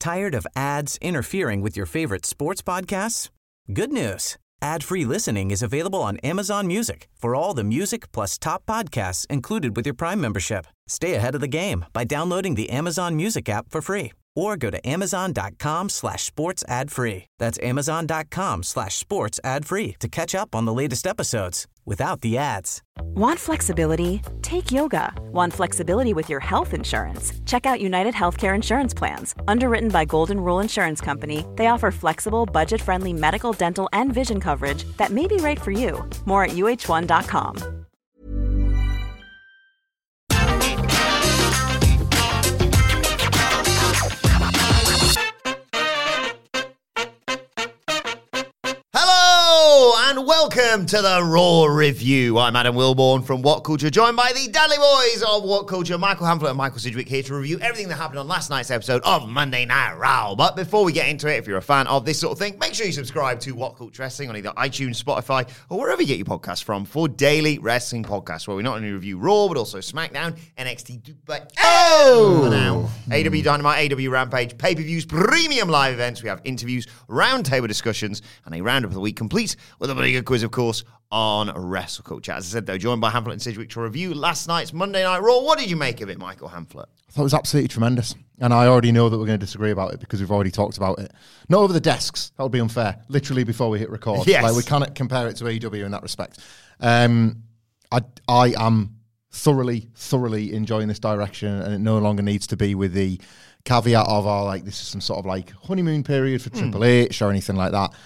Tired of ads interfering with your favorite sports podcasts? Good news. Ad-free listening is available on Amazon Music for all the music plus top podcasts included with your Prime membership. Stay ahead of the game by downloading the Amazon Music app for free or go to amazon.com/sports ad free. That's amazon.com/sports ad free to catch up on the latest episodes without the ads. Want flexibility? Take yoga. Want flexibility with your health insurance? Check out United Healthcare Insurance Plans. Underwritten by Golden Rule Insurance Company, they offer flexible, budget-friendly medical, dental, and vision coverage that may be right for you. More at uh1.com. And welcome to the Raw Review. I'm Adam Wilborn from What Culture, joined by the Dudley Boys of What Culture, Michael Hamflett and Michael Sidgwick, here to review everything that happened on last night's episode of Monday Night Raw. But before we get into it, if you're a fan of this sort of thing, make sure you subscribe to What Culture Wrestling on either iTunes, Spotify, or wherever you get your podcasts from for daily wrestling podcasts, where we not only review Raw, but also SmackDown, NXT 2.0, now AEW Dynamite, AEW Rampage, pay-per-views, premium live events. We have interviews, roundtable discussions, and a roundup of the week complete with a pretty good quiz, of course, on Wrestle Culture. As I said, though, joined by Hamflett and Sidgwick to review last night's Monday Night Raw. What did you make of it, Michael Hamflett? I thought it was absolutely tremendous. And I already know that we're going to disagree about it because we've already talked about it. Not over the desks. That would be unfair. Literally before we hit record. Yes. Like, we cannot compare it to AEW in that respect. I am thoroughly enjoying this direction, and it no longer needs to be with the caveat of, this is some sort of honeymoon period for Triple H or anything like that.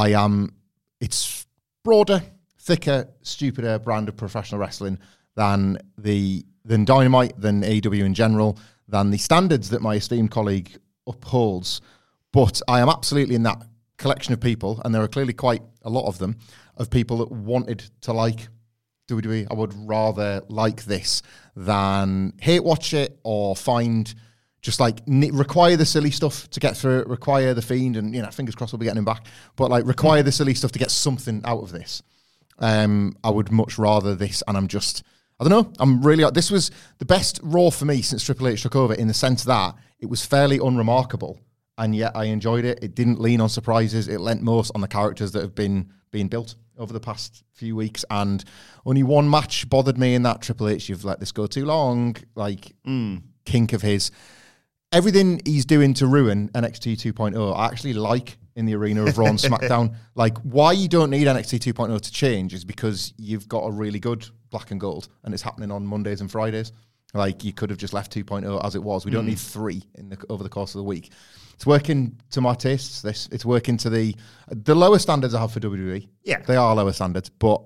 It's broader, thicker, stupider brand of professional wrestling than Dynamite, than AEW in general, than the standards that my esteemed colleague upholds. But I am absolutely in that collection of people, and there are clearly quite a lot of them, of people that wanted to like WWE. I would rather like this than hate watch it or find just require the silly stuff to get through it, require the Fiend, and fingers crossed we'll be getting him back, but require the silly stuff to get something out of this. I would much rather this, and I don't know, I'm really, this was the best Raw for me since Triple H took over, in the sense that it was fairly unremarkable, and yet I enjoyed it. It didn't lean on surprises. It lent most on the characters that have been being built over the past few weeks, and only one match bothered me in that. Triple H, you've let this go too long, kink of his. Everything he's doing to ruin NXT 2.0, I actually like in the arena of Raw and SmackDown. Why you don't need NXT 2.0 to change is because you've got a really good Black and Gold, and it's happening on Mondays and Fridays. You could have just left 2.0 as it was. We don't need 3 over the course of the week. It's working to my tastes, this. It's working to the lower standards I have for WWE. Yeah. They are lower standards, but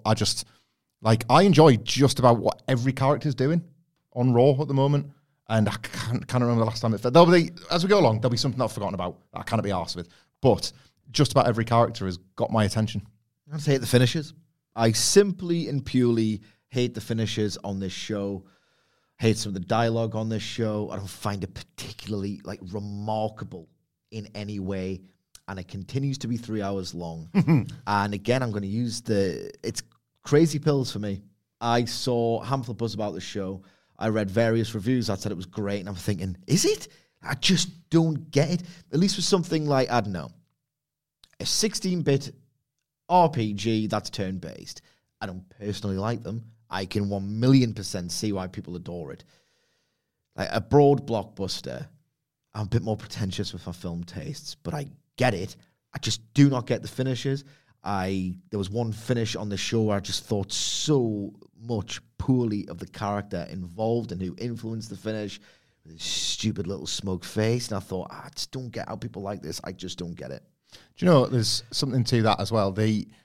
I enjoy just about what every character's doing on Raw at the moment. And I can't remember the last time as we go along, there'll be something I've forgotten about that I can't be arsed with. But just about every character has got my attention. I hate the finishes. I simply and purely hate the finishes on this show. Hate some of the dialogue on this show. I don't find it particularly remarkable in any way. And it continues to be 3 hours long. And again, I'm going to use it's crazy pills for me. I saw Hamflett buzz about the show. I read various reviews that said it was great, and I'm thinking, is it? I just don't get it. At least with something like, I don't know, a 16-bit RPG that's turn-based. I don't personally like them. I can 1,000,000% see why people adore it. A broad blockbuster, I'm a bit more pretentious with my film tastes, but I get it. I just do not get the finishes. There was one finish on the show where I just thought so much poorly of the character involved and who influenced the finish, with his stupid little smug face, and I thought, I just don't get how people like this. I just don't get it. Do you know, there's something to that as well.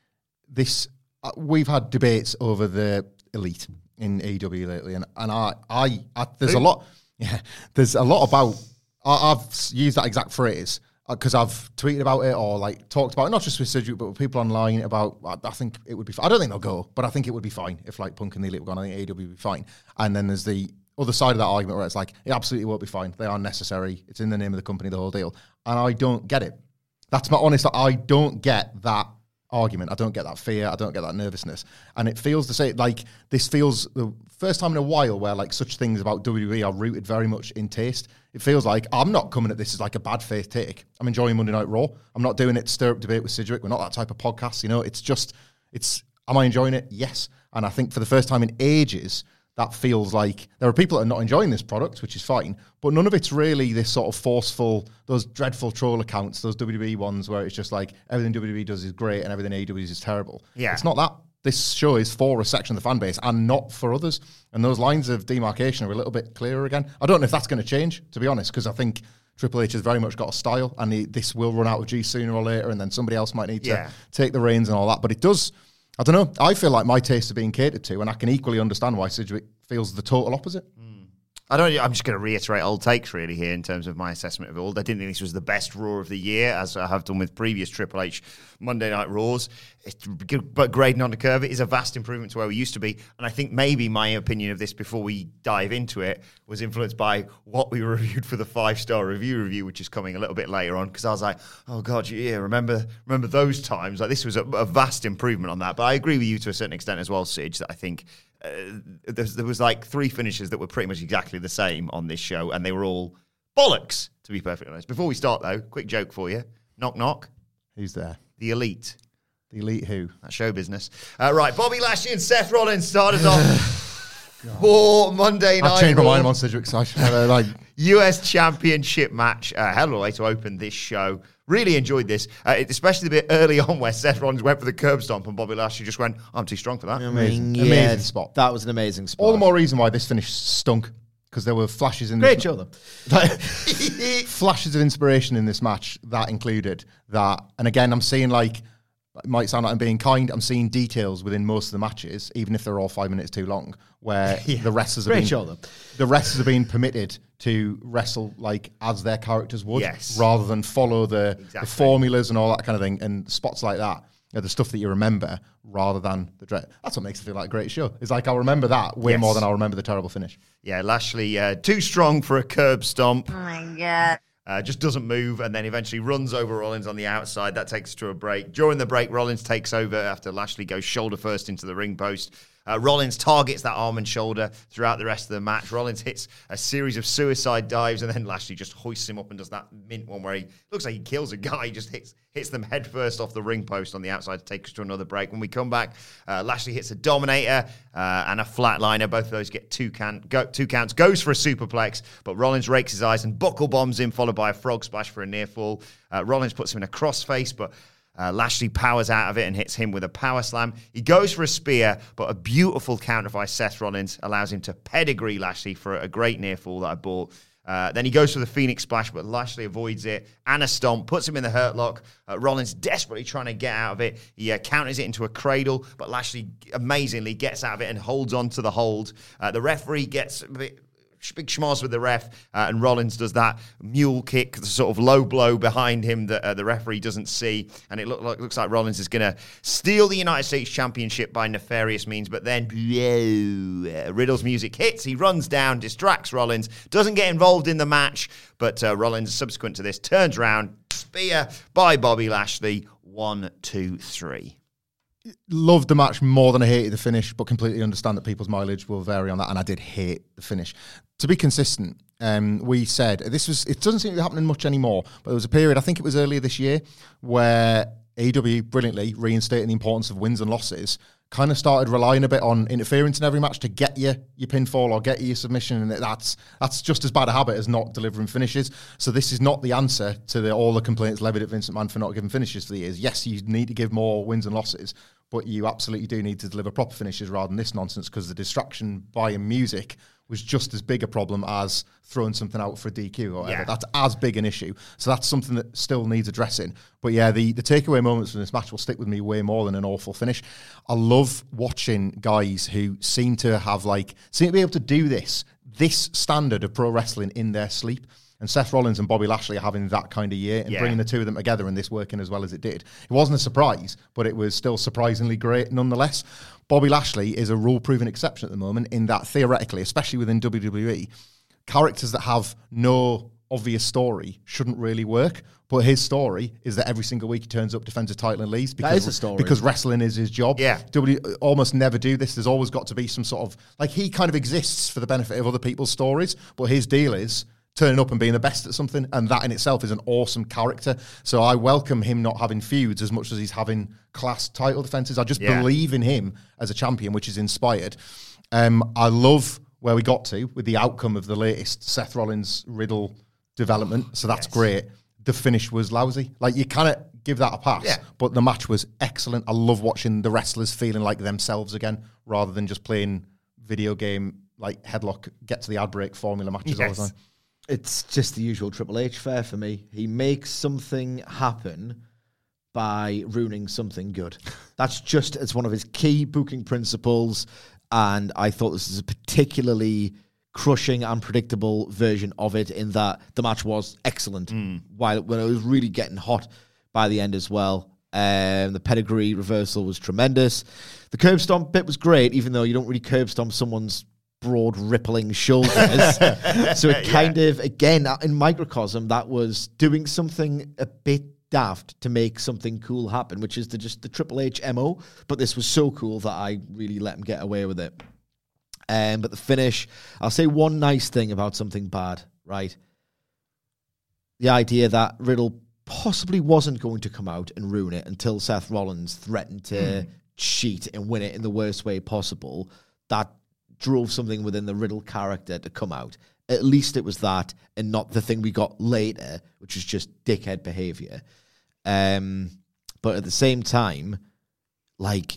We've had debates over the elite in AEW lately, and I there's a lot. Yeah, there's a lot about. I've used that exact phrase because I've tweeted about it or talked about it, not just with Sidgwick, but with people online about. I think it would be. I don't think they'll go, but I think it would be fine if Punk and the Elite were gone. I think AEW would be fine. And then there's the other side of that argument where it's it absolutely won't be fine. They are necessary. It's in the name of the company, the whole deal. And I don't get it. That's my honest. I don't get that argument. I don't get that fear. I don't get that nervousness. And it feels the same. Like, this feels the first time in a while where like such things about WWE are rooted very much in taste. It feels like I'm not coming at this as like a bad faith take. I'm enjoying Monday Night Raw. I'm not doing it to stir up debate with Sidgwick. We're not that type of podcast. You know, am I enjoying it? Yes. And I think for the first time in ages, that feels like there are people that are not enjoying this product, which is fine, but none of it's really this sort of forceful, those dreadful troll accounts, those WWE ones where it's just like everything WWE does is great and everything AEW is terrible. Yeah. It's not that. This show is for a section of the fan base and not for others. And those lines of demarcation are a little bit clearer again. I don't know if that's going to change, to be honest, because I think Triple H has very much got a style, and this will run out of juice sooner or later, and then somebody else might need to take the reins and all that. But it does... I don't know. I feel like my tastes are being catered to, and I can equally understand why Sidgwick feels the total opposite. I'm just going to reiterate old takes really here in terms of my assessment of it all. I didn't think this was the best Raw of the year, as I have done with previous Triple H Monday Night Raws. But grading on the curve, it is a vast improvement to where we used to be. And I think maybe my opinion of this before we dive into it was influenced by what we reviewed for the 5-star review, which is coming a little bit later on. Because I was like, oh God, yeah, remember those times? Like, this was a vast improvement on that. But I agree with you to a certain extent as well, Sidge, that I think there was like 3 finishes that were pretty much exactly the same on this show, and they were all bollocks, to be perfectly honest. Before we start, though, quick joke for you. Knock, knock. Who's there? The Elite. The Elite who? That's show business. Right, Bobby Lashley and Seth Rollins started off for Monday Night. I've changed my mind on Sidgwick's side. US Championship match. Hell of a way to open this show. Really enjoyed this, especially the bit early on where Seth Rollins went for the curb stomp and Bobby Lashley just went, I'm too strong for that. Amazing spot. That was an amazing spot. All the more reason why this finish stunk, because there were flashes in Great show, though. Flashes of inspiration in this match that included that. And again, I'm seeing like, it might sound like I'm being kind, I'm seeing details within most of the matches, even if they're all 5 minutes too long, where the wrestlers are being permitted to wrestle like as their characters would, rather than follow the formulas and all that kind of thing, and spots like that are the stuff that you remember rather than the dread. That's what makes it feel like a great show. It's like I'll remember that way more than I'll remember the terrible finish. Yeah, Lashley too strong for a curb stomp. Oh my God. Just doesn't move, and then eventually runs over Rollins on the outside. That takes us to a break. During the break, Rollins takes over after Lashley goes shoulder first into the ring post. Rollins targets that arm and shoulder throughout the rest of the match. Rollins hits a series of suicide dives, and then Lashley just hoists him up and does that mint one where he looks like he kills a guy. He just hits them head first off the ring post on the outside to take us to another break. When we come back, Lashley hits a Dominator and a Flatliner. Both of those get two counts, goes for a superplex, but Rollins rakes his eyes and buckle bombs him, followed by a frog splash for a near fall. Rollins puts him in a crossface, but Lashley powers out of it and hits him with a power slam. He goes for a spear, but a beautiful counter by Seth Rollins allows him to pedigree Lashley for a great near fall that I bought. Then he goes for the Phoenix Splash, but Lashley avoids it. And a stomp, puts him in the hurt lock. Rollins desperately trying to get out of it. He counters it into a cradle, but Lashley amazingly gets out of it and holds on to the hold. The referee gets a bit big schmoz with the ref, and Rollins does that mule kick, the sort of low blow behind him that the referee doesn't see, and it looks like Rollins is going to steal the United States Championship by nefarious means, but then Riddle's music hits, he runs down, distracts Rollins, doesn't get involved in the match, but Rollins, subsequent to this, turns around, spear by Bobby Lashley, 1, 2, 3. Loved the match more than I hated the finish, but completely understand that people's mileage will vary on that, and I did hate the finish. To be consistent, we said, it doesn't seem to be happening much anymore, but there was a period, I think it was earlier this year, where AEW brilliantly reinstating the importance of wins and losses, kind of started relying a bit on interference in every match to get you your pinfall or get you your submission, and that's just as bad a habit as not delivering finishes. So this is not the answer to all the complaints levied at Vincent McMahon for not giving finishes for the years. Yes, you need to give more wins and losses, but you absolutely do need to deliver proper finishes rather than this nonsense, because the distraction by music was just as big a problem as throwing something out for a DQ or whatever. Yeah. That's as big an issue. So that's something that still needs addressing. But yeah, the takeaway moments from this match will stick with me way more than an awful finish. I love watching guys who seem to be able to do this standard of pro wrestling in their sleep. And Seth Rollins and Bobby Lashley are having that kind of year, and bringing the two of them together and this working as well as it did. It wasn't a surprise, but it was still surprisingly great nonetheless. Bobby Lashley is a rule-proven exception at the moment in that theoretically, especially within WWE, characters that have no obvious story shouldn't really work. But his story is that every single week he turns up, defends a title and leaves. Because, that is a story. Because wrestling is his job. Yeah. WWE almost never do this. There's always got to be some sort of... Like, he kind of exists for the benefit of other people's stories, but his deal is turning up and being the best at something, and that in itself is an awesome character. So I welcome him not having feuds as much as he's having class title defenses. I just believe in him as a champion, which is inspired. I love where we got to with the outcome of the latest Seth Rollins Riddle development. So that's great. The finish was lousy. Like, you kind of give that a pass, but the match was excellent. I love watching the wrestlers feeling like themselves again, rather than just playing video game, like headlock, get to the ad break formula matches all the time. It's just the usual Triple H fare for me. He makes something happen by ruining something good. It's one of his key booking principles, and I thought this is a particularly crushing and predictable version of it, in that the match was excellent when it was really getting hot by the end as well. The pedigree reversal was tremendous. The curb stomp bit was great, even though you don't really curb stomp someone's broad rippling shoulders. So it kind of, again, in microcosm, that was doing something a bit daft to make something cool happen, which is just the Triple H MO. But this was so cool that I really let him get away with it. But the finish, I'll say one nice thing about something bad, right? The idea that Riddle possibly wasn't going to come out and ruin it until Seth Rollins threatened to cheat and win it in the worst way possible. That drove something within the Riddle character to come out. At least it was that, and not the thing we got later, which was just dickhead behavior. But at the same time, like,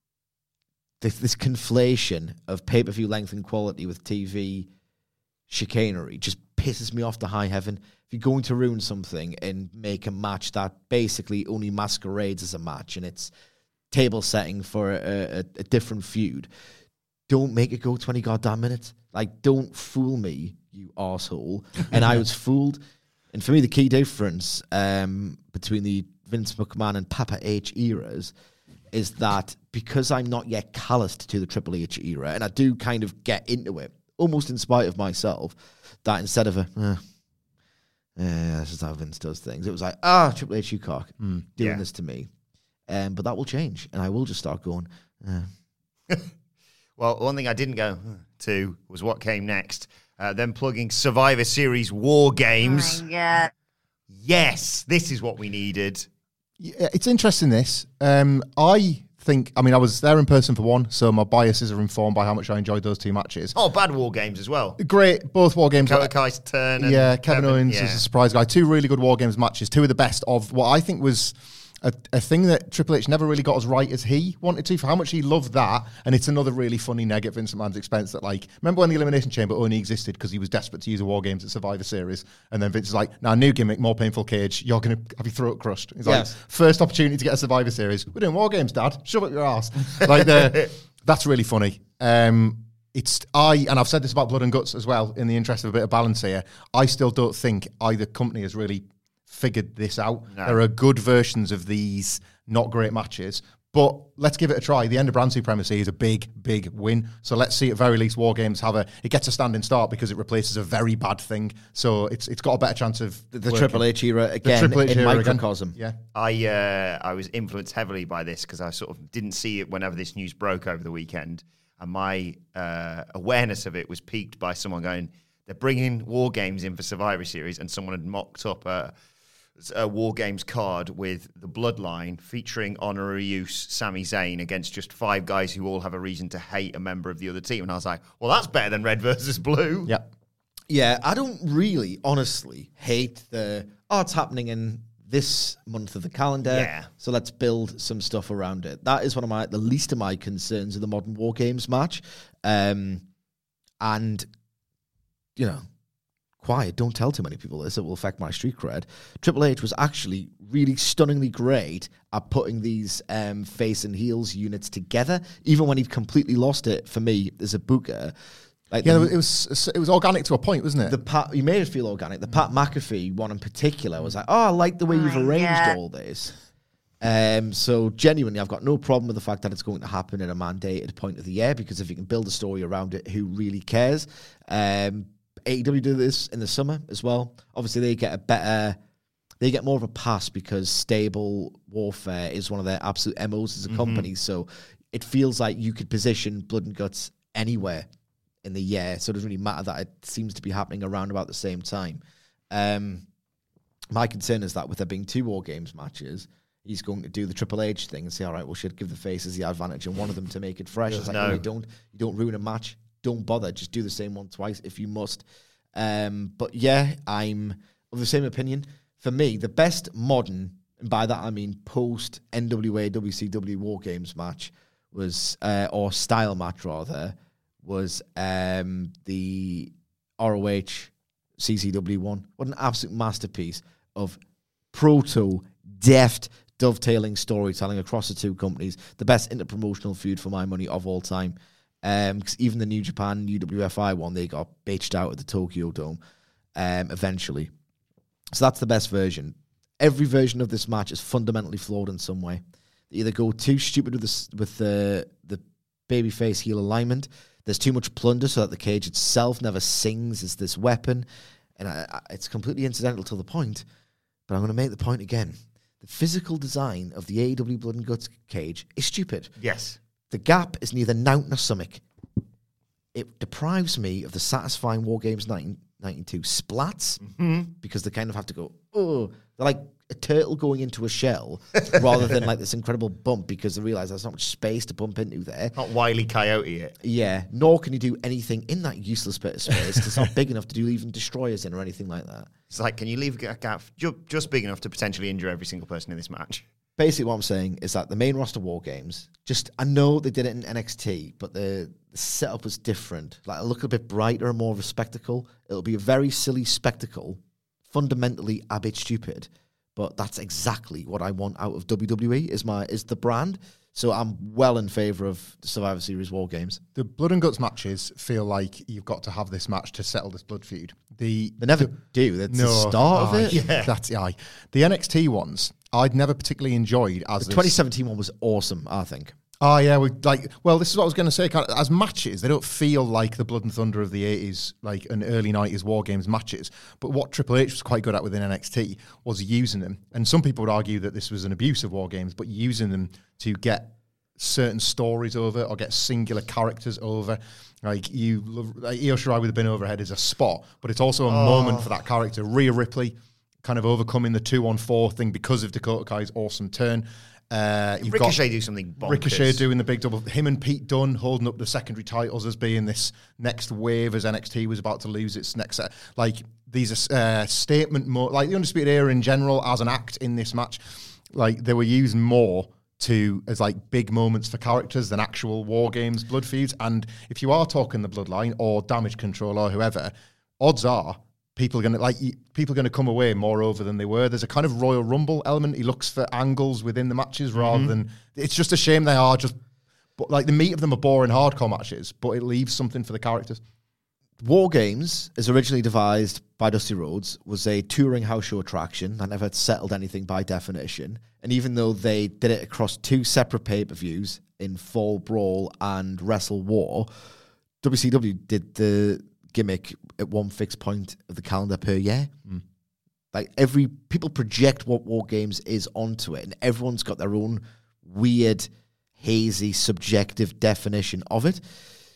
this conflation of pay-per-view length and quality with TV chicanery just pisses me off to high heaven. If you're going to ruin something and make a match that basically only masquerades as a match, and it's table setting for a different feud, don't make it go 20 goddamn minutes. Like, don't fool me, you arsehole. And I was fooled. And for me, the key difference between the Vince McMahon and Papa H eras is that because I'm not yet calloused to the Triple H era, and I do kind of get into it, almost in spite of myself, that instead of this is how Vince does things, it was like, Triple H, you cock, doing this to me. But that will change, and I will just start going, Well, one thing I didn't go to was what came next. Them plugging Survivor Series War Games. Oh my God. Yes, this is what we needed. Yeah, it's interesting, this. I was there in person for one, so my biases are informed by how much I enjoyed those two matches. Oh, bad War Games as well. Great, both War Games. Kai's turn. And Kevin Owens is a surprise guy. Two really good War Games matches. Two of the best of what I think was a thing that Triple H never really got as right as he wanted to, for how much he loved that. And it's another really funny neg at Vince McMahon's expense that, like, remember when the Elimination Chamber only existed because he was desperate to use a War Games at Survivor Series? And then Vince is like, new gimmick, more painful cage. You're going to have your throat crushed. He's like, first opportunity to get a Survivor Series. We're doing War Games, Dad. Shove up your ass. Like, that's really funny. And I've said this about Blood and Guts as well, in the interest of a bit of balance here, I still don't think either company has really figured this out. No. There are good versions of these not great matches, but let's give it a try. The end of brand supremacy is a big, big win. So let's see at very least War Games it gets a standing start because it replaces a very bad thing. So it's got a better chance of the Triple H era again in microcosm. Again. Yeah. I was influenced heavily by this because I sort of didn't see it whenever this news broke over the weekend, and my awareness of it was piqued by someone going, they're bringing War Games in for Survivor Series, and someone had mocked up a War Games card with the Bloodline featuring honorary use Sami Zayn against just 5 guys who all have a reason to hate a member of the other team. And I was like, well, that's better than Red versus Blue. Yeah, I don't really, honestly, hate it's happening in this month of the calendar, so let's build some stuff around it. That is one of the least of my concerns in the modern War Games match. And, you know, quiet, don't tell too many people this, it will affect my street cred. Triple H was actually really stunningly great at putting these face and heels units together, even when he'd completely lost it for me as a booker. Like it was organic to a point, wasn't it? You made it feel organic. The Pat McAfee one in particular was like, I like the way you've arranged all this. So genuinely, I've got no problem with the fact that it's going to happen at a mandated point of the year, because if you can build a story around it, who really cares? AEW do this in the summer as well. Obviously, they get more of a pass because Stable Warfare is one of their absolute MOs as a company. So it feels like you could position Blood and Guts anywhere in the year. So it doesn't really matter that it seems to be happening around about the same time. My concern is that with there being 2 War Games matches, he's going to do the Triple H thing and say, all right, we should give the faces the advantage and one of them to make it fresh. It's like, no, you don't ruin a match. Don't bother. Just do the same one twice if you must. But yeah, I'm of the same opinion. For me, the best modern, and by that I mean post NWA WCW War Games match was, or style match rather, was the ROH CCW one. What an absolute masterpiece of deft dovetailing storytelling across the 2 companies. The best interpromotional feud for my money of all time. Because even the New Japan UWFI one, they got bitched out at the Tokyo Dome eventually. So that's the best version. Every version of this match is fundamentally flawed in some way. They either go too stupid with the babyface heel alignment. There's too much plunder so that the cage itself never sings as this weapon. And it's completely incidental to the point. But I'm going to make the point again. The physical design of the AEW Blood and Guts cage is stupid. Yes. The gap is neither nount nor stomach. It deprives me of the satisfying War Games 1992 splats because they kind of have to go, oh, they're like a turtle going into a shell rather than like this incredible bump because they realize there's not much space to bump into there. Not Wile E. Coyote it. Yeah, nor can you do anything in that useless bit of space because it's not big enough to do even destroyers in or anything like that. It's like, can you leave a gap just big enough to potentially injure every single person in this match? Basically, what I'm saying is that the main roster War Games, I know they did it in NXT, but the setup was different. Like, it'll look a bit brighter and more of a spectacle. It'll be a very silly spectacle, fundamentally a bit stupid, but that's exactly what I want out of WWE is the brand. So I'm well in favour of the Survivor Series War Games. The Blood and Guts matches feel like you've got to have this match to settle this blood feud. They never do. That's the start of it. Yeah. That's the NXT ones, I'd never particularly enjoyed as the 2017 one was awesome, I think. Oh, yeah. This is what I was going to say. As matches, they don't feel like the Blood and Thunder of the 80s, like an early 90s War Games matches. But what Triple H was quite good at within NXT was using them. And some people would argue that this was an abuse of War Games, but using them to get certain stories over or get singular characters over. Like Io Shirai with a bin overhead is a spot, but it's also a moment for that character. Rhea Ripley kind of overcoming the 2-on-4 thing because of Dakota Kai's awesome turn. Ricochet do something bonkers. Ricochet doing the big double. Him and Pete Dunne holding up the secondary titles as being this next wave as NXT was about to lose its next set. Like, these are statement more. Like, the Undisputed Era in general as an act in this match, like, they were used more as like big moments for characters than actual War Games blood feuds. And if you are talking the Bloodline or Damage Control or whoever, odds are people are going to come away more over than they were. There's a kind of Royal Rumble element. He looks for angles within the matches rather than. It's just a shame they are just. But like the meat of them are boring hardcore matches, but it leaves something for the characters. War Games, as originally devised by Dusty Rhodes, was a touring house show attraction that never settled anything by definition. And even though they did it across 2 separate pay-per-views in Fall Brawl and Wrestle War, WCW did the gimmick at one fixed point of the calendar per year. Like, people project what War Games is onto it, and everyone's got their own weird, hazy, subjective definition of it.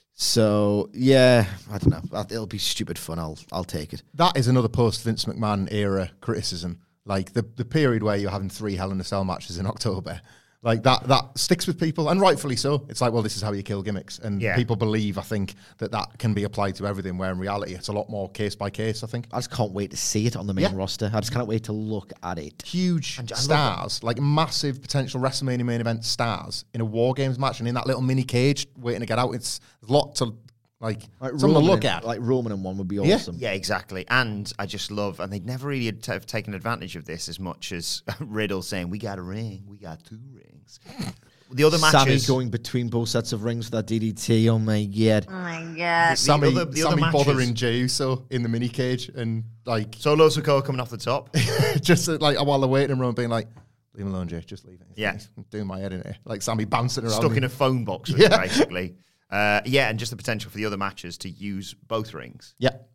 So, yeah, I don't know. It'll be stupid fun. I'll take it. That is another post-Vince McMahon era criticism. Like, the period where you're having 3 Hell in a Cell matches in October. Like, that sticks with people, and rightfully so. It's like, well, this is how you kill gimmicks. And people believe, I think, that can be applied to everything, where in reality, it's a lot more case by case, I think. I just can't wait to see it on the main roster. I just can't wait to look at it. Huge stars, like massive potential WrestleMania main event stars in a War Games match and in that little mini cage waiting to get out. It's a lot to... Like something to look at. Like Roman and one would be awesome. Yeah, exactly. And I just love, and they'd never really have taken advantage of this as much as Riddle saying, we got a ring, we got 2 rings. The other matches... Sammy going between both sets of rings with that DDT, oh my God. Oh my God. Sammy bothering Jey Uso in the mini cage and like... Solo Sikoa coming off the top. Just like while they're waiting around being like, leave him alone, Jey, just leave it. Yeah. I'm doing my head in here. Like Sammy bouncing around. Stuck in a phone box, basically. And just the potential for the other matches to use both rings. Yeah.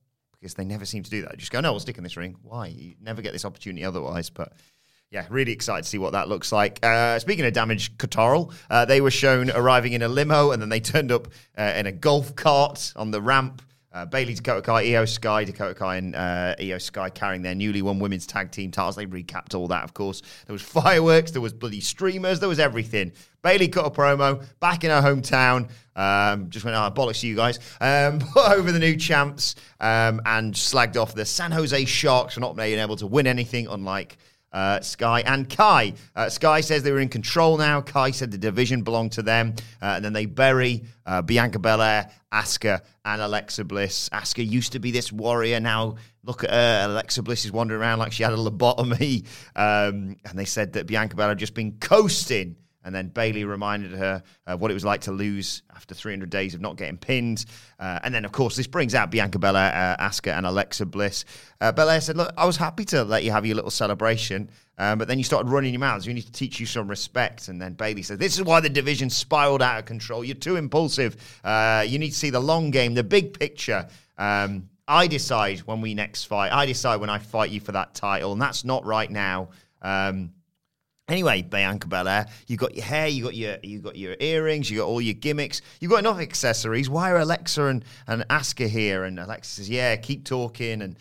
because they never seem to do that. Just go, no, we'll stick in this ring. Why? You never get this opportunity otherwise. But yeah, really excited to see what that looks like. Speaking of Damage Control, they were shown arriving in a limo, and then they turned up in a golf cart on the ramp. Bayley, Dakota Kai, Io Sky, Dakota Kai and Io Sky carrying their newly won women's tag team titles. They recapped all that, of course. There was fireworks, there was bloody streamers, there was everything. Bayley cut a promo back in her hometown. Just went, bollocks to you guys. Put over the new champs and slagged off the San Jose Sharks for not being able to win anything, unlike Sky and Kai. Sky says they were in control now. Kai said the division belonged to them. And then they bury Bianca Belair, Asuka, and Alexa Bliss. Asuka used to be this warrior. Now look at her. Alexa Bliss is wandering around like she had a lobotomy. And they said that Bianca Belair had just been coasting. And then Bayley reminded her what it was like to lose after 300 days of not getting pinned. And then, of course, this brings out Bianca Belair, Asuka, and Alexa Bliss. Belair said, look, I was happy to let you have your little celebration, but then you started running your mouths. We need to teach you some respect. And then Bayley said, this is why the division spiraled out of control. You're too impulsive. You need to see the long game, the big picture. I decide when we next fight. I decide when I fight you for that title, and that's not right now. Anyway, Bianca Belair, you got your hair, you got your earrings, you got all your gimmicks, you got enough accessories. Why are Alexa and Asuka here? And Alexa says, "Yeah, keep talking." And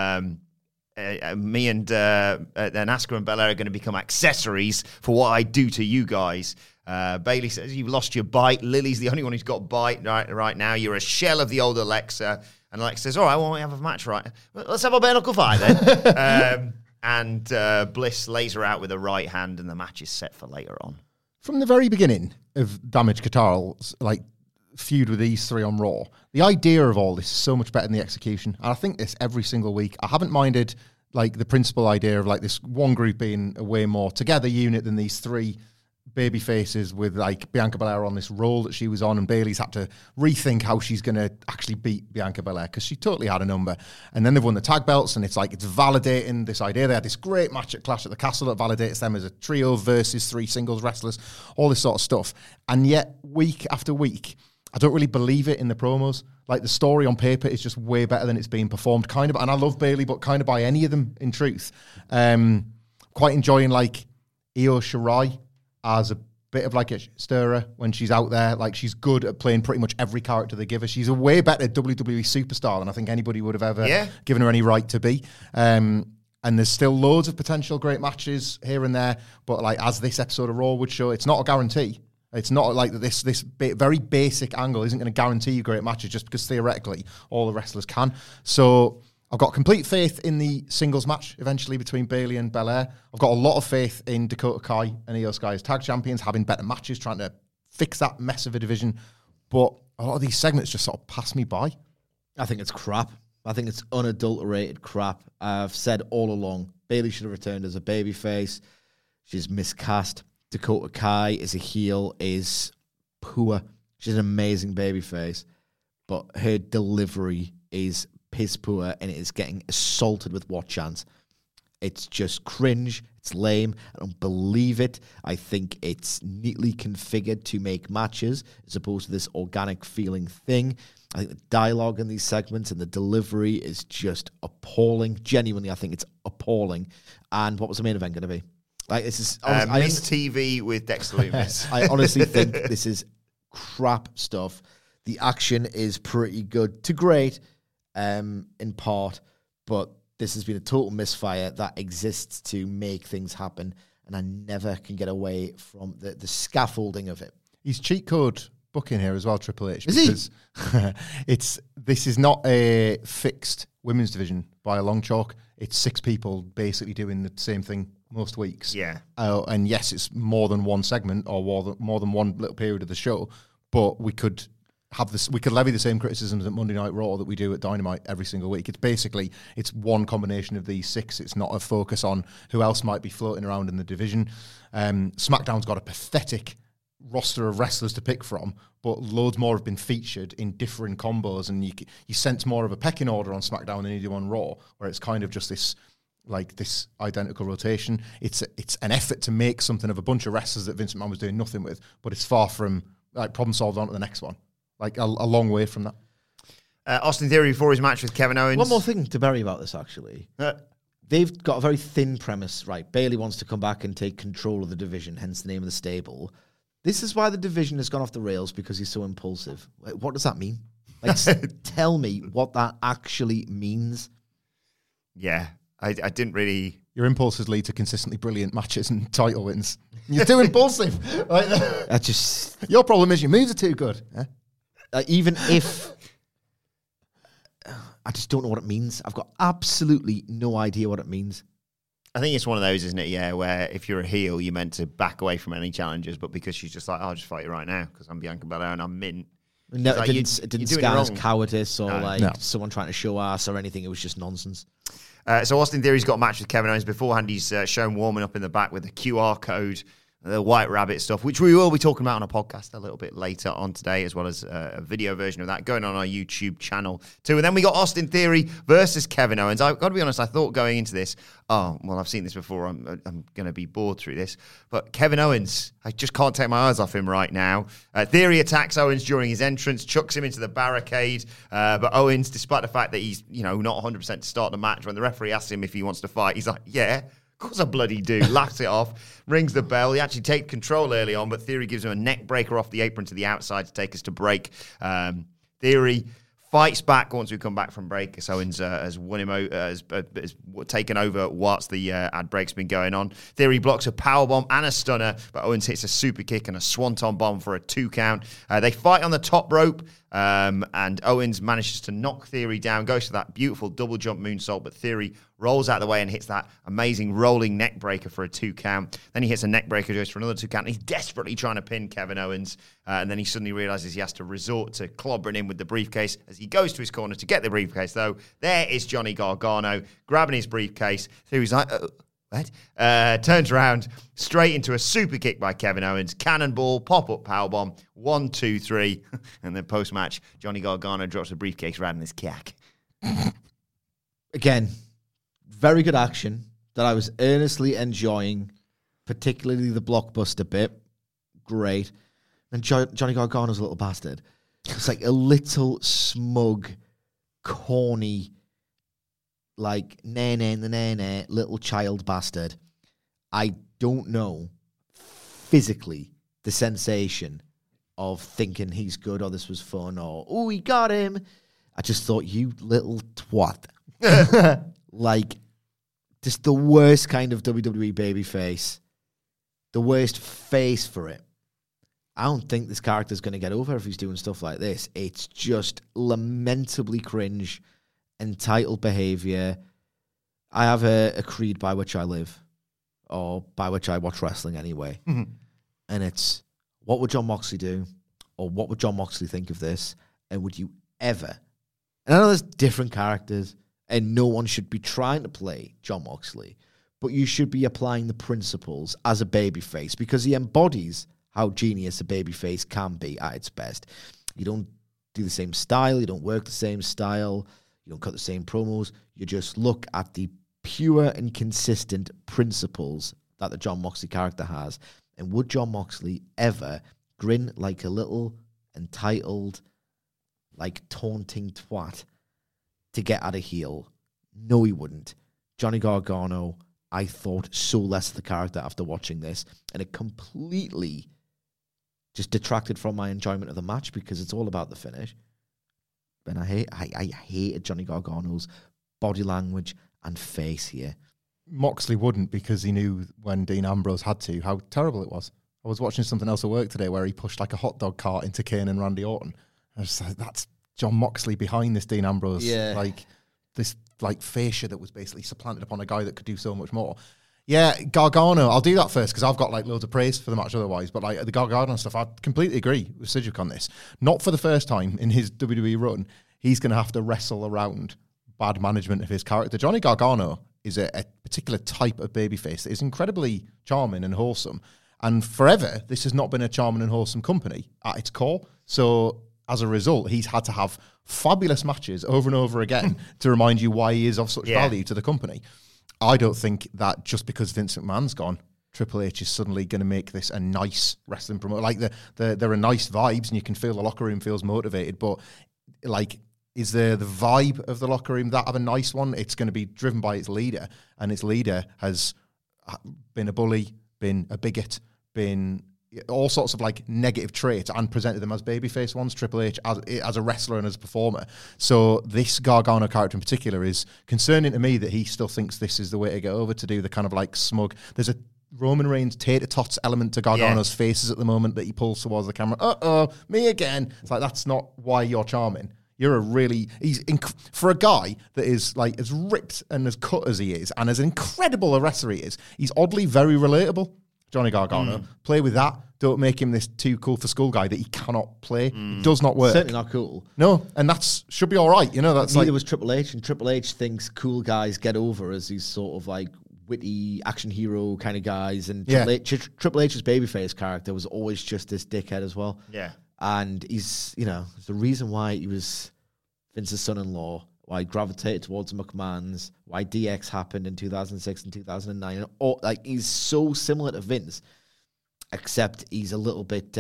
me and Asuka and Belair are going to become accessories for what I do to you guys. Bayley says, "You've lost your bite. Lily's the only one who's got bite right now. You're a shell of the old Alexa." And Alexa says, "All right, well, we have a match, right? Well, let's have a bare knuckle fight then." And Bliss lays her out with a right hand, and the match is set for later on. From the very beginning of Damage Control's feud with these three on Raw, the idea of all this is so much better than the execution. And I think this every single week. I haven't minded the principal idea of this one group being a way more together unit than these three baby faces with Bianca Belair on this role that she was on, and Bayley's had to rethink how she's going to actually beat Bianca Belair because she totally had a number. And then they've won the tag belts, and it's validating this idea. They had this great match at Clash at the Castle that validates them as a trio versus three singles wrestlers, all this sort of stuff. And yet, week after week, I don't really believe it in the promos. The story on paper is just way better than it's being performed, kind of. And I love Bayley, but kind of by any of them, in truth. Quite enjoying Io Shirai as a bit of a stirrer when she's out there. She's good at playing pretty much every character they give her. She's a way better WWE superstar than I think anybody would have ever given her any right to be. And there's still loads of potential great matches here and there. But as this episode of Raw would show, it's not a guarantee. It's not this very basic angle isn't going to guarantee you great matches just because theoretically all the wrestlers can. So I've got complete faith in the singles match eventually between Bayley and Belair. I've got a lot of faith in Dakota Kai and Io Sky as tag champions, having better matches, trying to fix that mess of a division. But a lot of these segments just sort of pass me by. I think it's crap. I think it's unadulterated crap. I've said all along, Bayley should have returned as a babyface. She's miscast. Dakota Kai as a heel is poor. She's an amazing babyface, but her delivery is piss poor, and it is getting assaulted with what chance. It's just cringe. It's lame. I don't believe it. I think it's neatly configured to make matches as opposed to this organic feeling thing. I think the dialogue in these segments and the delivery is just appalling. Genuinely, I think it's appalling. And what was the main event going to be? This is Miss TV with Dexter Lumis. I honestly think this is crap stuff. The action is pretty good to great. In part, but this has been a total misfire that exists to make things happen, and I never can get away from the scaffolding of it. He's cheat code booking here as well, Triple H. Is he? This is not a fixed women's division by a long chalk. It's six people basically doing the same thing most weeks. Yeah. And yes, it's more than one segment or more than one little period of the show, but we could levy the same criticisms at Monday Night Raw that we do at Dynamite every single week. It's one combination of these six. It's not a focus on who else might be floating around in the division. SmackDown's got a pathetic roster of wrestlers to pick from, but loads more have been featured in different combos, and you sense more of a pecking order on SmackDown than you do on Raw, where it's kind of just this identical rotation. It's an effort to make something of a bunch of wrestlers that Vince McMahon was doing nothing with, but it's far from problem solved on to the next one. A long way from that. Austin Theory before his match with Kevin Owens. One more thing to bury about this, actually. They've got a very thin premise, right? Bayley wants to come back and take control of the division, hence the name of the stable. This is why the division has gone off the rails, because he's so impulsive. What does that mean? Like, tell me what that actually means. Yeah, I didn't really... Your impulses lead to consistently brilliant matches and title wins. You're too impulsive. That just... Your problem is your moves are too good. Even if... I just don't know what it means. I've got absolutely no idea what it means. I think it's one of those, isn't it? Yeah, where if you're a heel, you're meant to back away from any challenges, but because she's just like, I'll just fight you right now because I'm Bianca Belair and I'm mint. No, like, it didn't scan as cowardice or someone trying to show ass or anything. It was just nonsense. So Austin Theory's got a match with Kevin Owens. Beforehand, he's shown warming up in the back with the QR code, the White Rabbit stuff, which we will be talking about on a podcast a little bit later on today, as well as a video version of that going on our YouTube channel too. And then we got Austin Theory versus Kevin Owens. I've got to be honest, I thought going into this, I've seen this before. I'm going to be bored through this. But Kevin Owens, I just can't take my eyes off him right now. Theory attacks Owens during his entrance, chucks him into the barricade. But Owens, despite the fact that he's not 100% to start the match, when the referee asks him if he wants to fight, he's like, yeah. Of course I bloody do. Laughs it off, rings the bell. He actually takes control early on, but Theory gives him a neck breaker off the apron to the outside to take us to break. Theory fights back once we come back from break, because Owens has won him out, has taken over whilst the ad break's been going on. Theory blocks a powerbomb and a stunner, but Owens hits a super kick and a swanton bomb for a 2 count. They fight on the top rope, and Owens manages to knock Theory down, goes to that beautiful double jump moonsault, but Theory rolls out of the way and hits that amazing rolling neck breaker for a 2 count. Then he hits a neck breaker, goes for another 2 count. He's desperately trying to pin Kevin Owens, and then he suddenly realizes he has to resort to clobbering him with the briefcase. As he goes to his corner to get the briefcase, though, there is Johnny Gargano grabbing his briefcase. Theory's like, what? Turns around, straight into a super kick by Kevin Owens. Cannonball, pop-up powerbomb, 1, 2, 3. And then post-match, Johnny Gargano drops the briefcase right in his cack. Again, very good action that I was earnestly enjoying, particularly the blockbuster bit. Great. And Johnny Gargano's a little bastard. It's like a little smug, corny, like, nah, little child bastard. I don't know physically the sensation of thinking he's good or this was fun or, oh, he got him. I just thought, you little twat. Like, just the worst kind of WWE babyface. The worst face for it. I don't think this character's going to get over if he's doing stuff like this. It's just lamentably cringe, entitled behavior. I have a creed by which I live, or by which I watch wrestling anyway. Mm-hmm. And it's, what would Jon Moxley do? Or what would Jon Moxley think of this? And would you ever... And I know there's different characters, and no one should be trying to play Jon Moxley, but you should be applying the principles as a babyface, because he embodies how genius a babyface can be at its best. You don't do the same style, you don't work the same style, you don't cut the same promos, you just look at the pure and consistent principles that the Jon Moxley character has. And would Jon Moxley ever grin like a little entitled, like taunting twat to get at a heel? No, he wouldn't. Johnny Gargano, I thought so less of the character after watching this, and it completely just detracted from my enjoyment of the match, because it's all about the finish. And I hated Johnny Gargano's body language and face here. Moxley wouldn't, because he knew when Dean Ambrose had to, how terrible it was. I was watching something else at work today where he pushed like a hot dog cart into Kane and Randy Orton. I was like, that's Jon Moxley behind this Dean Ambrose. Yeah. Like, this like fascia that was basically supplanted upon a guy that could do so much more. Yeah, Gargano, I'll do that first because I've got like loads of praise for the match otherwise, but like the Gargano stuff, I completely agree with Sidgwick on this. Not for the first time in his WWE run, he's going to have to wrestle around bad management of his character. Johnny Gargano is a particular type of babyface that is incredibly charming and wholesome, and forever this has not been a charming and wholesome company at its core. So as a result, he's had to have fabulous matches over and over again to remind you why he is of such value to the company. I don't think that just because Vince McMahon's gone, Triple H is suddenly going to make this a nice wrestling promoter. Like, there are nice vibes and you can feel the locker room feels motivated, but like is the vibe of the locker room that of a nice one? It's going to be driven by its leader, and its leader has been a bully, been a bigot, been all sorts of like negative traits, and presented them as babyface ones, Triple H, as a wrestler and as a performer. So this Gargano character in particular is concerning to me, that he still thinks this is the way to get over, to do the kind of like smug. There's a Roman Reigns tater tots element to Gargano's faces at the moment that he pulls towards the camera. Me again. It's like, that's not why you're charming. You're a really, for a guy that is like as ripped and as cut as he is, and as incredible a wrestler he is, he's oddly very relatable. Johnny Gargano. Play with that. Don't make him this too cool for school guy that he cannot play. It does not work. Certainly not cool. No, and should be all right. You know, that's Neither like, was Triple H, and Triple H thinks cool guys get over as these sort of like witty action hero kind of guys, and Triple H's babyface character was always just this dickhead as well. Yeah. And he's, there's a reason why he was Vince's son-in-law, why he gravitated towards the McMahons, why DX happened in 2006 and 2009. And all, like, he's so similar to Vince, except he's a little bit,